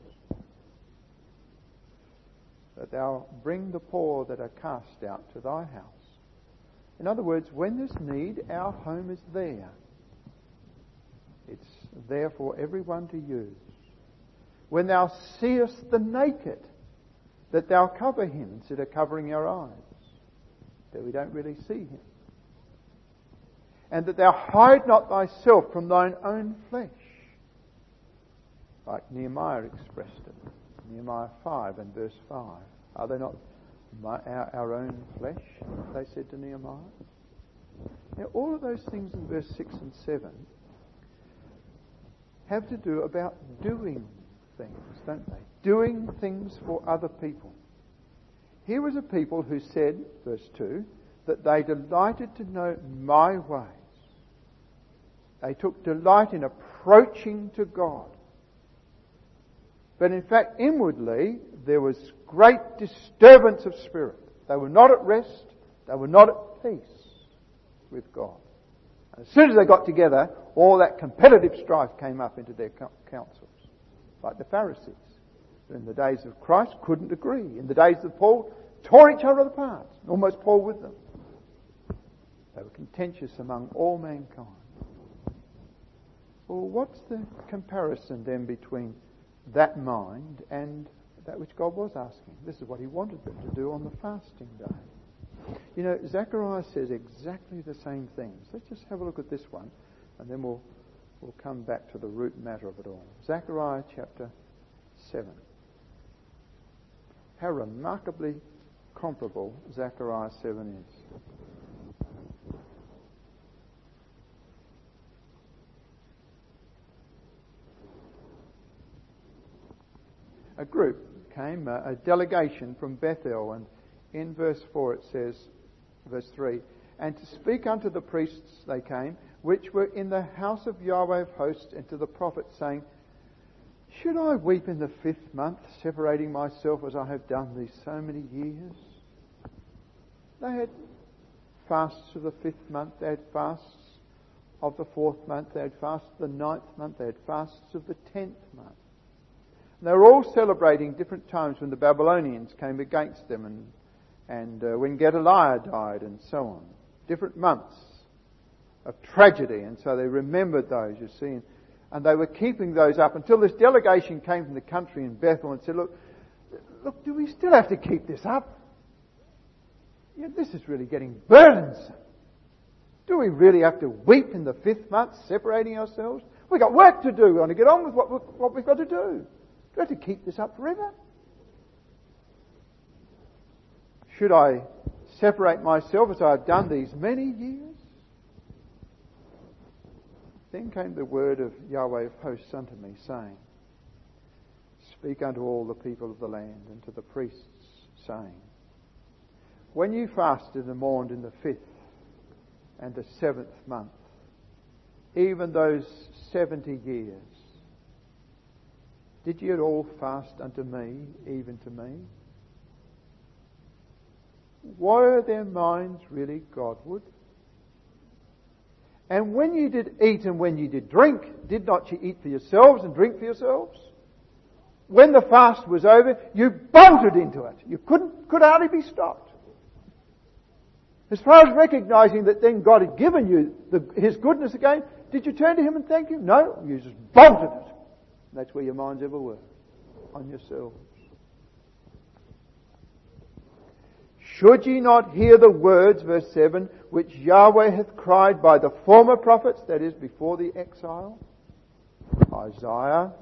That thou bring the poor that are cast out to thy house. In other words, when there's need, our home is there. It's there for everyone to use. When thou seest the naked, that thou cover him instead of covering our eyes, that we don't really see him. And that thou hide not thyself from thine own flesh, like Nehemiah expressed it. Nehemiah five and verse five. Are they not My, our, our own flesh, they said to Nehemiah? Now, all of those things in verse six and seven have to do about doing things, don't they? Doing things for other people. Here was a people who said, verse two, that they delighted to know my ways. They took delight in approaching to God. But in fact, inwardly, there was great disturbance of spirit. They were not at rest. They were not at peace with God. And as soon as they got together, all that competitive strife came up into their councils. Like the Pharisees, who in the days of Christ couldn't agree. In the days of Paul, tore each other apart, almost Paul with them. They were contentious among all mankind. Well, what's the comparison then between that mind and that which God was asking? This is what He wanted them to do on the fasting day. You know, Zechariah says exactly the same things. Let's just have a look at this one, and then we'll we'll come back to the root matter of it all. Zechariah chapter seven. How remarkably comparable Zechariah seven is. A group came, a delegation from Bethel, and in verse four it says, verse three, and to speak unto the priests they came, which were in the house of Yahweh of hosts, and to the prophets, saying, should I weep in the fifth month, separating myself as I have done these so many years? They had fasts of the fifth month, they had fasts of the fourth month, they had fasts of the ninth month, they had fasts of the tenth month. They were all celebrating different times when the Babylonians came against them, and and uh, when Gedaliah died, and so on. Different months of tragedy, and so they remembered those, you see. And, and they were keeping those up until this delegation came from the country in Bethel and said, look, look, do we still have to keep this up? Yeah, this is really getting burdensome. Do we really have to weep in the fifth month, separating ourselves? We've got work to do. We want to get on with what, what we've got to do. Do we have to keep this up forever? should I separate myself as I have done these many years? Then came the word of Yahweh of hosts unto me, saying, Speak unto all the people of the land, and to the priests, saying, When you fasted and mourned in the fifth and the seventh month, even those seventy years, did ye at all fast unto me, even to me? Were their minds really Godward? And when ye did eat and when ye did drink, did not ye eat for yourselves and drink for yourselves? When the fast was over, you bolted into it. You couldn't, could hardly be stopped. As far as recognising that then God had given you the, His goodness again, did you turn to Him and thank Him? No, you just bolted it. That's where your minds ever were, on yourselves. Should ye not hear the words, verse seven, which Yahweh hath cried by the former prophets, that is, before the exile? Isaiah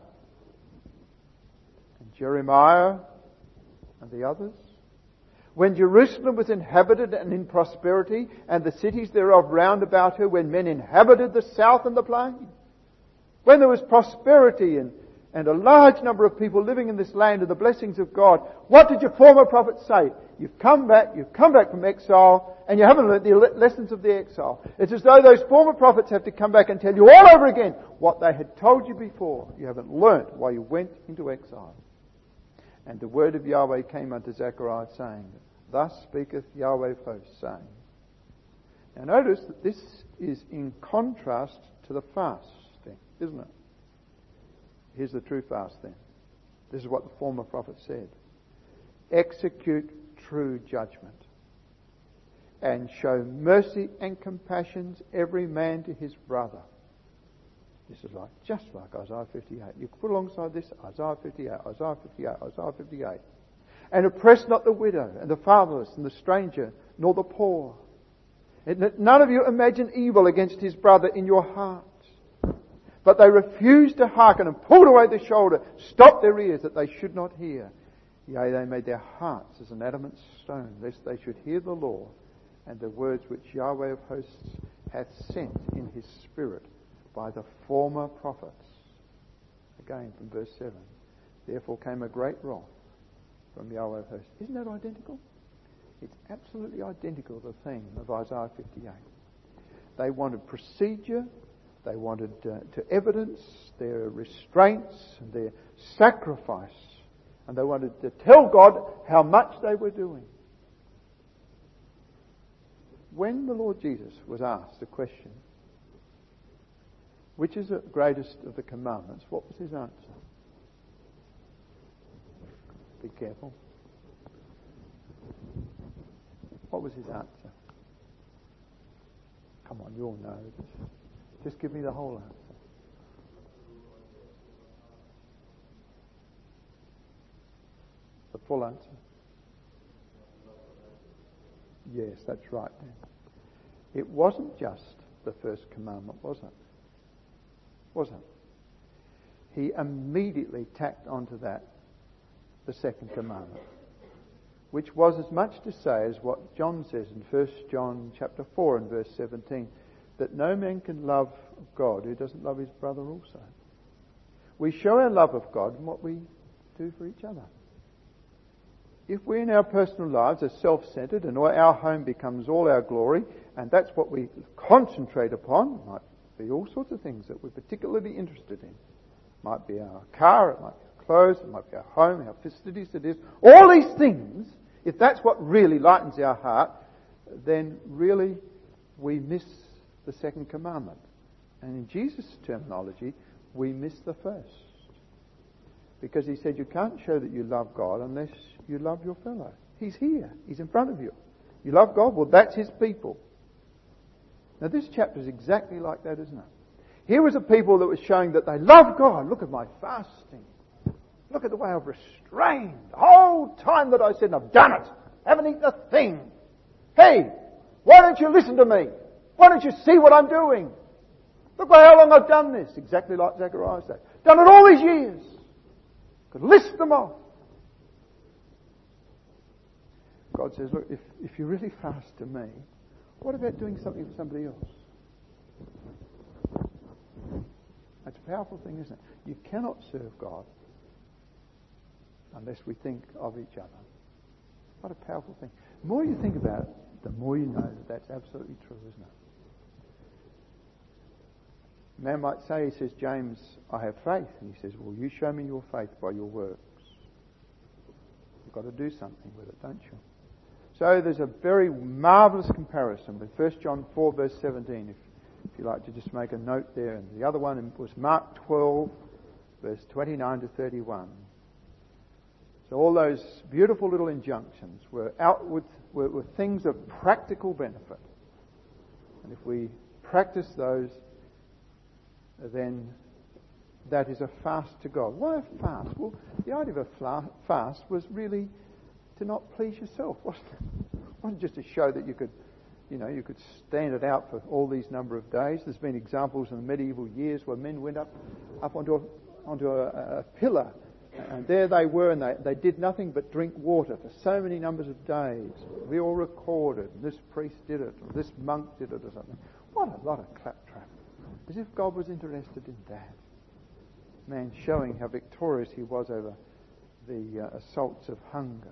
and Jeremiah and the others. When Jerusalem was inhabited and in prosperity, and the cities thereof round about her, when men inhabited the south and the plain. When there was prosperity and, and a large number of people living in this land and the blessings of God, what did your former prophets say? You've come back, you've come back from exile, and you haven't learnt the lessons of the exile. It's as though those former prophets have to come back and tell you all over again what they had told you before. You haven't learnt while you went into exile. And the word of Yahweh came unto Zechariah, saying, Thus speaketh Yahweh of hosts, saying. Now notice that this is in contrast to the fasting, isn't it? Here's the true fast then. This is what the former prophet said. Execute true judgment, and show mercy and compassion every man to his brother. This is like just like Isaiah fifty-eight. You could put alongside this Isaiah fifty-eight, Isaiah fifty-eight, Isaiah fifty-eight. And oppress not the widow, and the fatherless, and the stranger, nor the poor. And let none of you imagine evil against his brother in your heart. But they refused to hearken, and pulled away the shoulder, stopped their ears, that they should not hear. Yea, they made their hearts as an adamant stone, lest they should hear the law, and the words which Yahweh of hosts hath sent in his spirit by the former prophets. Again from verse seven. Therefore came a great wrath from Yahweh of hosts. Isn't that identical? It's absolutely identical to the theme of Isaiah fifty-eight. They wanted procedure, they wanted uh, to evidence their restraints and their sacrifice, and they wanted to tell God how much they were doing. When the Lord Jesus was asked the question, which is the greatest of the commandments, what was his answer? Be careful. What was his answer? Come on, you all know this. Just give me the whole answer. The full answer. Yes, that's right. It wasn't just the first commandment, was it? Was it? He immediately tacked onto that the second commandment, which was as much to say as what John says in First John chapter four and verse seventeen, that no man can love God who doesn't love his brother also. We show our love of God in what we do for each other. If we in our personal lives are self-centered and our home becomes all our glory, and that's what we concentrate upon, might be all sorts of things that we're particularly interested in. Might be our car, it might be our clothes, it might be our home, our festivities, it is. All these things, if that's what really lightens our heart, then really we miss the second commandment. And in Jesus' terminology, we miss the first. Because he said you can't show that you love God unless you love your fellow. He's here. He's in front of you. You love God? Well, that's his people. Now this chapter is exactly like that, isn't it? Here was a people that was showing that they love God. Look at my fasting. Look at the way I've restrained. The whole time that I said, I've done it. Haven't eaten a thing. Hey, why don't you listen to me? Why don't you see what I'm doing? Look how long I've done this. Exactly like Zechariah said. Done it all these years. Could list them off. God says, look, if, if you really fast to me, what about doing something for somebody else? That's a powerful thing, isn't it? You cannot serve God unless we think of each other. What a powerful thing. The more you think about it, the more you know that that's absolutely true, isn't it? A man might say, he says, James, I have faith. And he says, well, you show me your faith by your works. You've got to do something with it, don't you? So there's a very marvellous comparison with First John four, verse seventeen, if, if you like to just make a note there. And the other one was Mark twelve, verse twenty-nine to thirty-one. So all those beautiful little injunctions were outward, were, were things of practical benefit. And if we practice those, then that is a fast to God. Why a fast? Well, the idea of a fla- fast was really to not please yourself, wasn't it? It wasn't just to show that you could, you know, you could stand it out for all these number of days. There's been examples in the medieval years where men went up, up onto a, onto a, a pillar, and there they were, and they, they did nothing but drink water for so many numbers of days. We all recorded, this priest did it, or this monk did it, or something. What a lot of claptrap. As if God was interested in that. Man showing how victorious he was over the uh, assaults of hunger.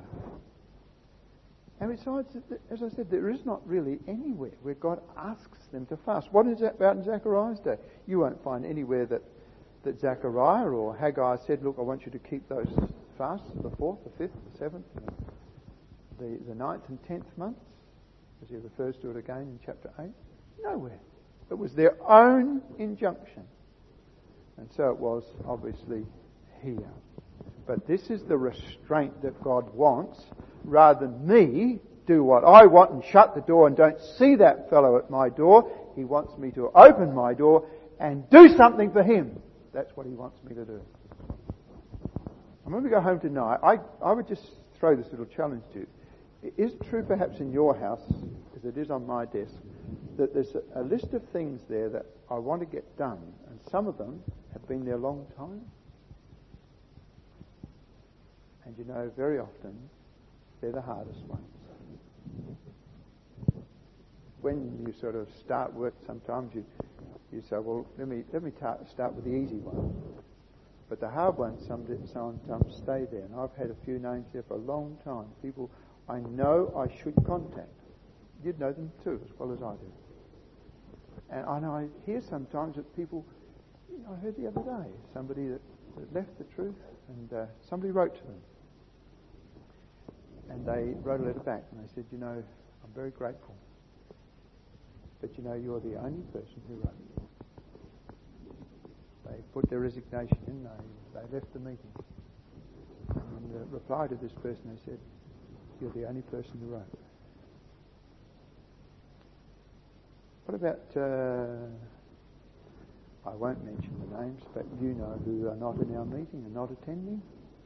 And besides, as I said, there is not really anywhere where God asks them to fast. What is that about in Zechariah's day? You won't find anywhere that, that Zechariah or Haggai said, look, I want you to keep those fasts, the fourth, the fifth, the seventh, the, the ninth and tenth months, as he refers to it again in chapter eight. Nowhere. It was their own injunction. And so it was, obviously, here. But this is the restraint that God wants, rather than me do what I want and shut the door and don't see that fellow at my door. He wants me to open my door and do something for him. That's what he wants me to do. And when we go home tonight, I, I would just throw this little challenge to you. It is true perhaps in your house, as it is on my desk, that there's a, a list of things there that I want to get done, and some of them have been there a long time. And you know, very often, they're the hardest ones. When you sort of start work, sometimes you, you say, well, let me let me ta- start with the easy one. But the hard ones sometimes stay there. And I've had a few names there for a long time. People I know I should contact. You'd know them too, as well as I do. And I know I hear sometimes that people, you know, I heard the other day, somebody that, that left the truth, and uh, somebody wrote to them. And they wrote a letter back, and they said, you know, I'm very grateful. But you know, you're the only person who wrote. They put their resignation in, they, they left the meeting. And uh, replied to this person, they said, you're the only person who wrote. What about, uh, I won't mention the names, but you know who are not in our meeting and not attending?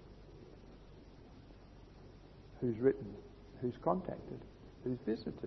Who's written? Who's contacted? Who's visited?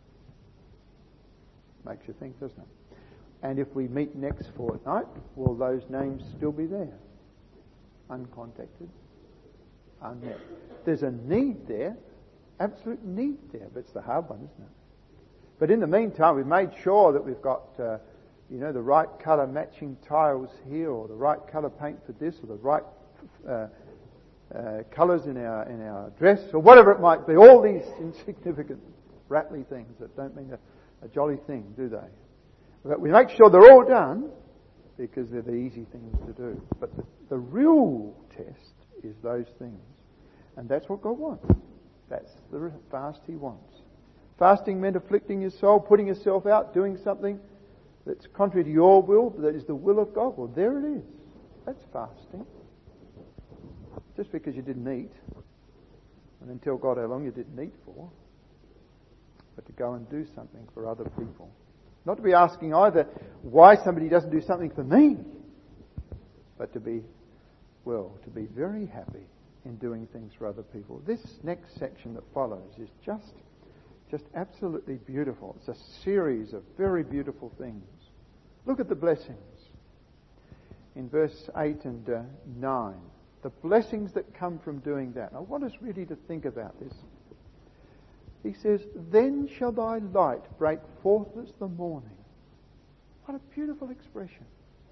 Makes you think, doesn't it? And if we meet next fortnight, will those names still be there? Uncontacted, unmet. There's a need there, absolute need there, but it's the hard one, isn't it? But in the meantime, we've made sure that we've got, uh, you know, the right colour matching tiles here, or the right colour paint for this, or the right uh, uh, colours in our in our dress, or whatever it might be. All these insignificant, rattly things that don't mean a, a jolly thing, do they? But we make sure they're all done because they're the easy things to do. But the, the real test is those things, and that's what God wants. That's the fast He wants. Fasting meant afflicting your soul, putting yourself out, doing something that's contrary to your will, but that is the will of God. Well, there it is. That's fasting. Just because you didn't eat, and then tell God how long you didn't eat for, but to go and do something for other people. Not to be asking either why somebody doesn't do something for me, but to be, well, to be very happy in doing things for other people. This next section that follows is just Just absolutely beautiful. It's a series of very beautiful things. Look at the blessings in verse eight and uh, nine. The blessings that come from doing that. I want us really to think about this. He says, then shall thy light break forth as the morning. What a beautiful expression.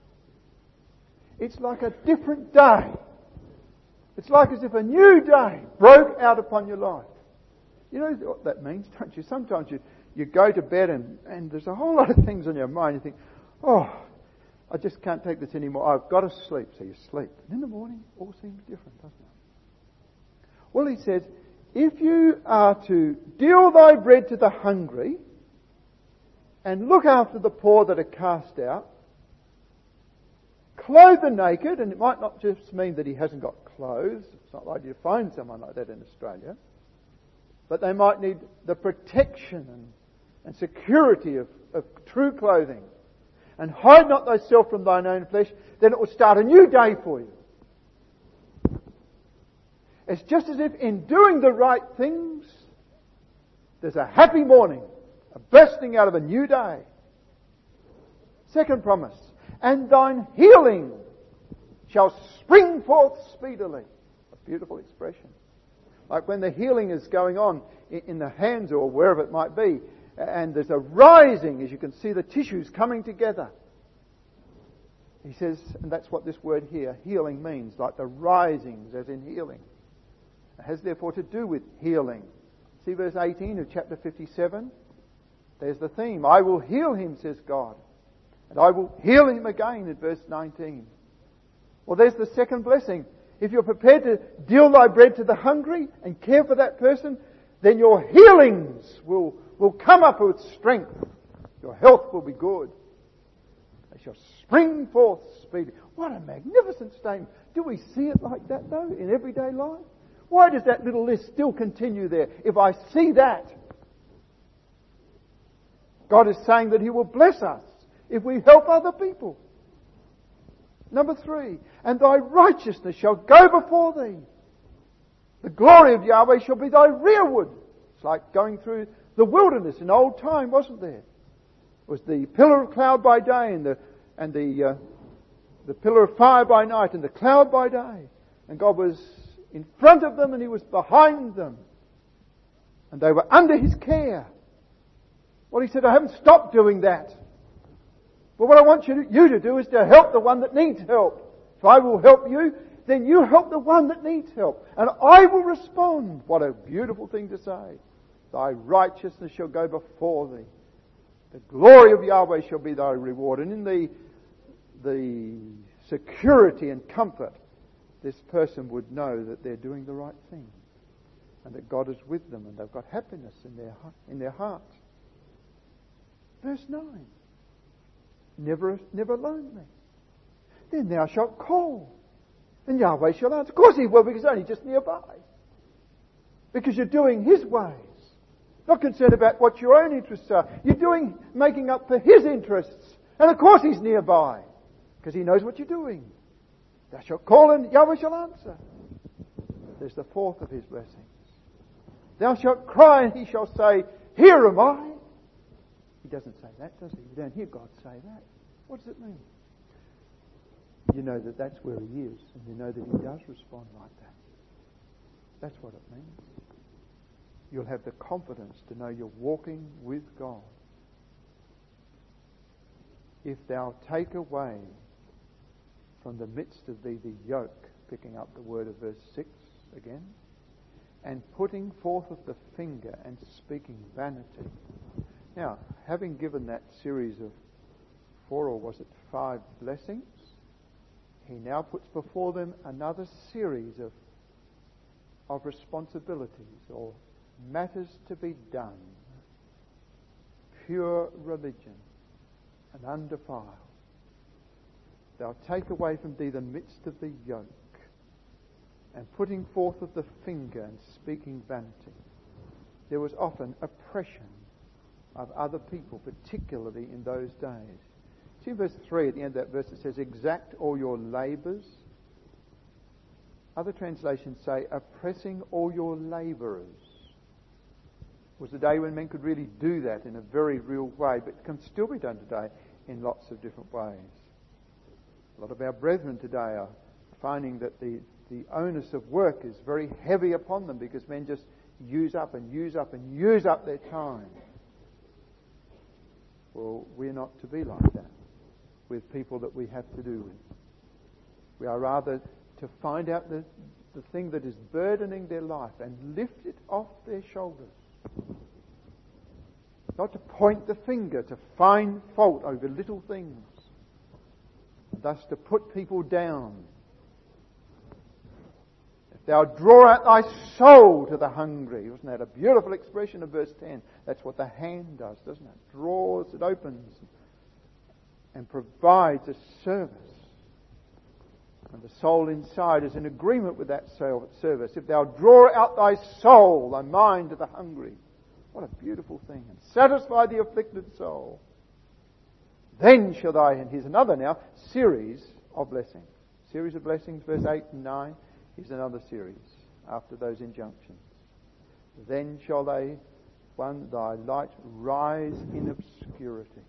It's like a different day. It's like as if a new day broke out upon your life. You know what that means, don't you? Sometimes you, you go to bed and, and there's a whole lot of things on your mind. You think, oh, I just can't take this anymore. I've got to sleep. So you sleep. And in the morning, all seems different, doesn't it? Well, he says, if you are to deal thy bread to the hungry and look after the poor that are cast out, clothe the naked, and it might not just mean that he hasn't got clothes. It's not likely to find someone like that in Australia. But they might need the protection and, and security of, of true clothing. And hide not thyself from thine own flesh, then it will start a new day for you. It's just as if in doing the right things, there's a happy morning, a bursting out of a new day. Second promise, and thine healing shall spring forth speedily. A beautiful expression. Like when the healing is going on in the hands or wherever it might be, and there's a rising as you can see the tissues coming together. He says, and that's what this word here, healing, means, like the risings as in healing. It has therefore to do with healing. See verse eighteen of chapter fifty-seven? There's the theme. I will heal him, says God. And I will heal him again in verse nineteen. Well, there's the second blessing. If you're prepared to deal thy bread to the hungry and care for that person, then your healings will, will come up with strength. Your health will be good. They shall spring forth speedily. What a magnificent statement. Do we see it like that, though, in everyday life? Why does that little list still continue there? If I see that, God is saying that He will bless us if we help other people. Number three, and thy righteousness shall go before thee. The glory of Yahweh shall be thy rearward. It's like going through the wilderness in old time, wasn't there? It was the pillar of cloud by day and the and the uh, the pillar of fire by night and the cloud by day. And God was in front of them and He was behind them. And they were under His care. Well, He said, I haven't stopped doing that. But what I want you to, you to do is to help the one that needs help. If I will help you, then you help the one that needs help. And I will respond. What a beautiful thing to say. Thy righteousness shall go before thee. The glory of Yahweh shall be thy reward. And in the, the security and comfort, this person would know that they're doing the right thing. And that God is with them and they've got happiness in their, in their hearts. Verse nine. Never, never lonely. Then thou shalt call, and Yahweh shall answer. Of course He will, because He's only just nearby. Because you're doing His ways. Not concerned about what your own interests are. You're doing, making up for His interests. And of course He's nearby, because He knows what you're doing. Thou shalt call, and Yahweh shall answer. There's the fourth of His blessings. Thou shalt cry, and He shall say, Here am I. He doesn't say that, does He? You don't hear God say that. What does it mean? You know that that's where He is, and you know that He does respond like that. That's what it means. You'll have the confidence to know you're walking with God. If thou take away from the midst of thee the yoke, picking up the word of verse six again, and putting forth of the finger and speaking vanity. Now, having given that series of four, or was it five blessings, He now puts before them another series of, of responsibilities or matters to be done. Pure religion and undefiled. Thou take away from thee the midst of the yoke, and putting forth of the finger and speaking vanity. There was often oppression of other people, particularly in those days. See verse three, at the end of that verse it says, exact all your labours. Other translations say, oppressing all your labourers. It was a day when men could really do that in a very real way, but it can still be done today in lots of different ways. A lot of our brethren today are finding that the, the onus of work is very heavy upon them because men just use up and use up and use up their time. Well, we're not to be like that with people that we have to do with. We are rather to find out the, the thing that is burdening their life and lift it off their shoulders. Not to point the finger, to find fault over little things. Thus to put people down. If thou draw out thy soul to the hungry. Wasn't that a beautiful expression of verse ten? That's what the hand does, doesn't it? Draws, it opens and provides a service. And the soul inside is in agreement with that service. If thou draw out thy soul, thy mind to the hungry. What a beautiful thing. And satisfy the afflicted soul. Then shall thy, and here's another now, series of blessings. Series of blessings, verse eight and nine. Here's another series after those injunctions. Then shall they, one, thy light rise in obscurity.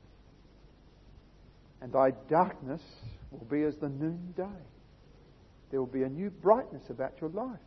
And thy darkness will be as the noonday. There will be a new brightness about your life.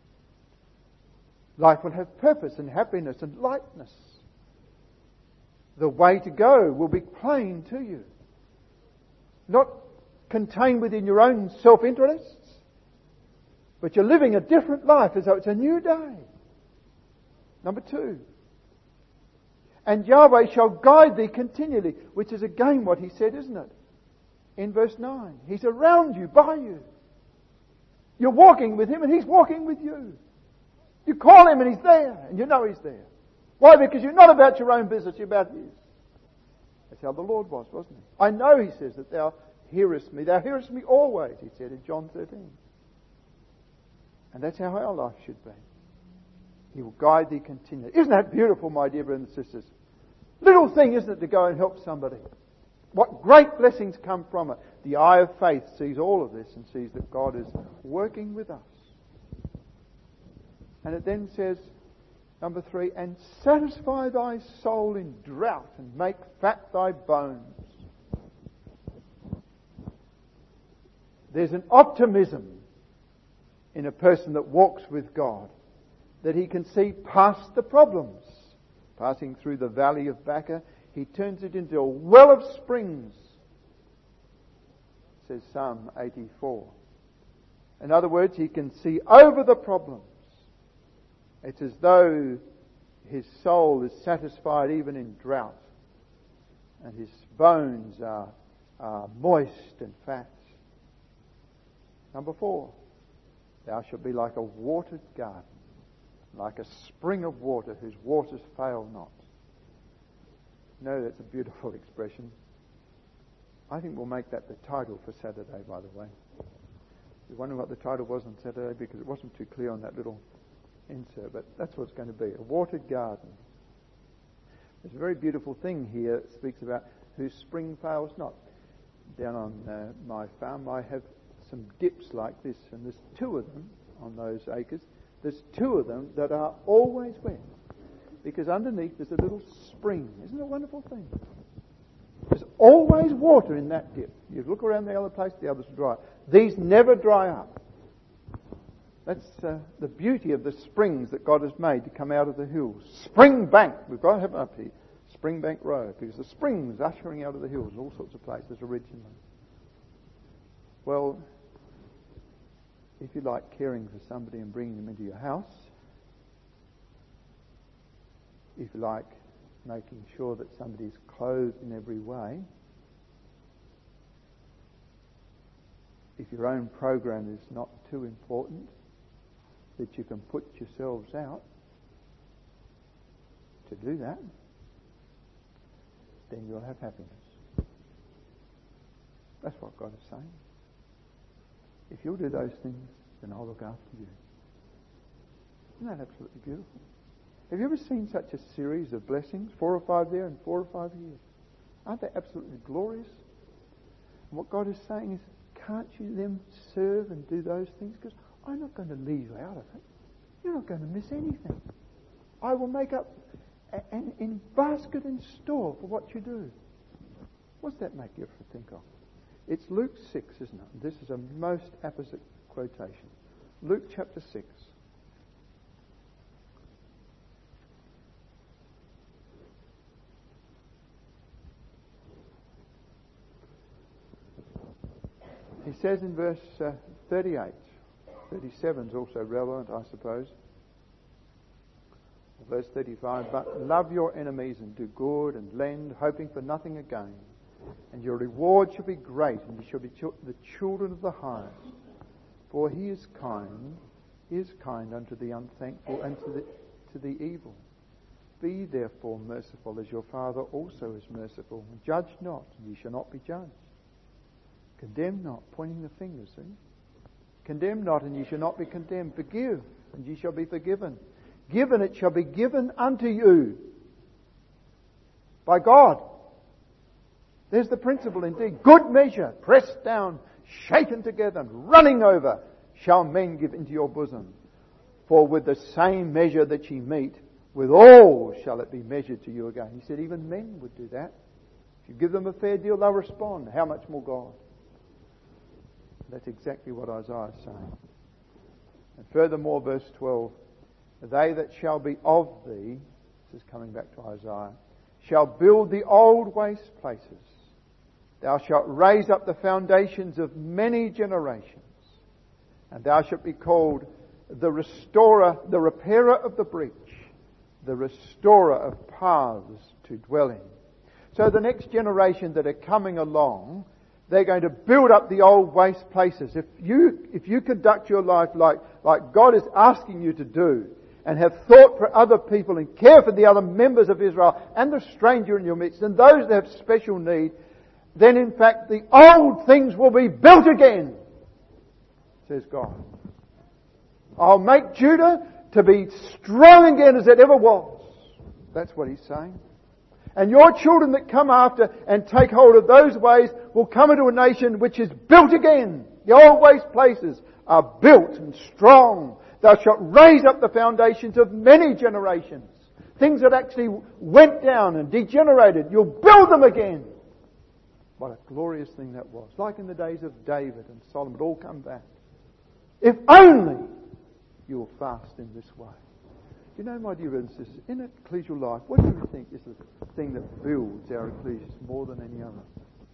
Life will have purpose and happiness and lightness. The way to go will be plain to you. Not contained within your own self-interests, but you're living a different life as though it's a new day. Number two. And Yahweh shall guide thee continually, which is again what he said, isn't it? In verse nine. He's around you, by you. You're walking with him and he's walking with you. You call him and he's there, and you know he's there. Why? Because you're not about your own business, you're about his. That's how the Lord was, wasn't he? I know, he says, that thou hearest me. Thou hearest me always, he said in John thirteen. And that's how our life should be. He will guide thee continually. Isn't that beautiful, my dear brothers and sisters? Little thing, isn't it, to go and help somebody? What great blessings come from it. The eye of faith sees all of this and sees that God is working with us. And it then says, number three, and satisfy thy soul in drought and make fat thy bones. There's an optimism in a person that walks with God, that he can see past the problems. Passing through the valley of Baca, he turns it into a well of springs, says Psalm eighty-four. In other words, he can see over the problems. It's as though his soul is satisfied even in drought, and his bones are, are moist and fat. Number four, thou shalt be like a watered garden, like a spring of water whose waters fail not. No, that's a beautiful expression. I think we'll make that the title for Saturday, by the way. You're wondering what the title was on Saturday because it wasn't too clear on that little insert, but that's what it's going to be, a watered garden. There's a very beautiful thing here that speaks about whose spring fails not. Down on uh, my farm I have some dips like this, and there's two of them on those acres. There's two of them that are always wet, because underneath there's a little spring. Isn't it a wonderful thing? There's always water in that dip. You look around the other place, the others are dry. These never dry up. That's uh, the beauty of the springs that God has made to come out of the hills. Spring Bank. We've got to have it up here. Spring Bank Road. Because the springs ushering out of the hills in all sorts of places originally. Well, if you like caring for somebody and bringing them into your house, if you like making sure that somebody's clothed in every way, if your own program is not too important, that you can put yourselves out to do that, then you'll have happiness. That's what God is saying. If you'll do those things, then I'll look after you. Isn't that absolutely beautiful? Have you ever seen such a series of blessings? Four or five there and four or five here. Aren't they absolutely glorious? And what God is saying is, can't you then serve and do those things? Because I'm not going to leave you out of it. You're not going to miss anything. I will make up and in basket and store for what you do. What's that make you think of? It's Luke six, isn't it? This is a most apposite quotation. Luke chapter six. He says in verse uh, thirty-eight, thirty-seven is also relevant, I suppose. Verse thirty-five, but love your enemies and do good and lend, hoping for nothing again. And your reward shall be great, and you shall be ch- the children of the highest. For he is kind, he is kind unto the unthankful and to the, to the evil. Be therefore merciful as your Father also is merciful. And judge not, and ye shall not be judged. Condemn not, pointing the finger, see? Condemn not, and ye shall not be condemned. Forgive, and ye shall be forgiven. Give, and it shall be given unto you by God. There's the principle indeed. Good measure, pressed down, shaken together, and running over, shall men give into your bosom. For with the same measure that ye meet, withal shall it be measured to you again. He said even men would do that. If you give them a fair deal, they'll respond. How much more God? That's exactly what Isaiah is saying. And furthermore, verse twelve, they that shall be of thee, this is coming back to Isaiah, shall build the old waste places. Thou shalt raise up the foundations of many generations. And thou shalt be called the restorer, the repairer of the breach, the restorer of paths to dwell in. So the next generation that are coming along, they're going to build up the old waste places. If you, if you conduct your life like, like God is asking you to do, and have thought for other people and care for the other members of Israel and the stranger in your midst and those that have special need, then in fact the old things will be built again, says God. I'll make Judah to be strong again as it ever was. That's what he's saying. And your children that come after and take hold of those ways will come into a nation which is built again. The old waste places are built and strong. Thou shalt raise up the foundations of many generations. Things that actually went down and degenerated, you'll build them again. What a glorious thing that was. Like in the days of David and Solomon, it all come back. If only you'll fast in this way. You know, my dear brothers and sisters, in ecclesial life, what do you think is the thing that builds our ecclesias more than any other?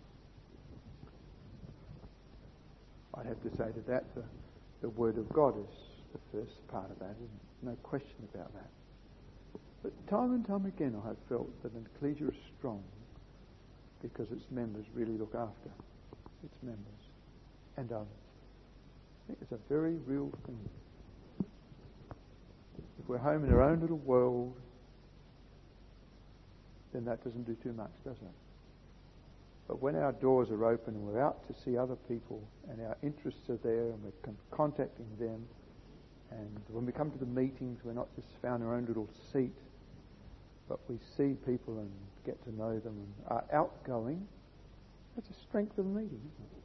I'd have to say to that, the, the Word of God is the first part of that, isn't it? No question about that. But time and time again I have felt that an ecclesia is strong because its members really look after its members and others. I think it's a very real thing. If we're home in our own little world, then that doesn't do too much, does it? But when our doors are open and we're out to see other people and our interests are there and we're con- contacting them, and when we come to the meetings, we're not just found in our own little seat, but we see people and get to know them and are outgoing. That's a strength of the meeting, isn't it?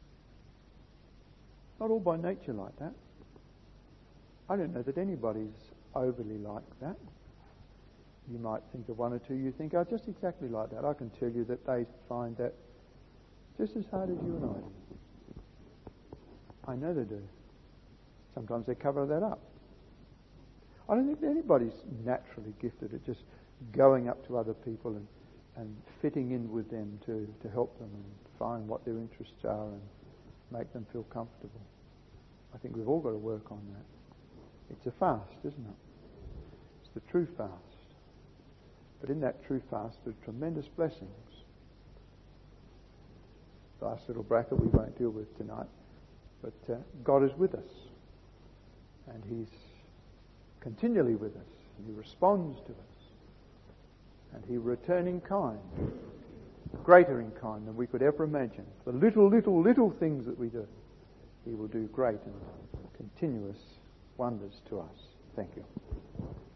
Not all by nature like that. I don't know that anybody's overly like that. You might think of one or two you think are just exactly like that. I can tell you that they find that just as hard as you and I do. I know they do. Sometimes they cover that up. I don't think anybody's naturally gifted at just going up to other people and, and fitting in with them to, to help them and find what their interests are and make them feel comfortable. I think we've all got to work on that. It's a fast, isn't it? It's the true fast. But in that true fast there are tremendous blessings. Last little bracket we won't deal with tonight. But uh, God is with us. And He's continually with us. And He responds to us. And He returns in kind. Greater in kind than we could ever imagine. The little, little, little things that we do, He will do great and continuous wonders to us. Thank you.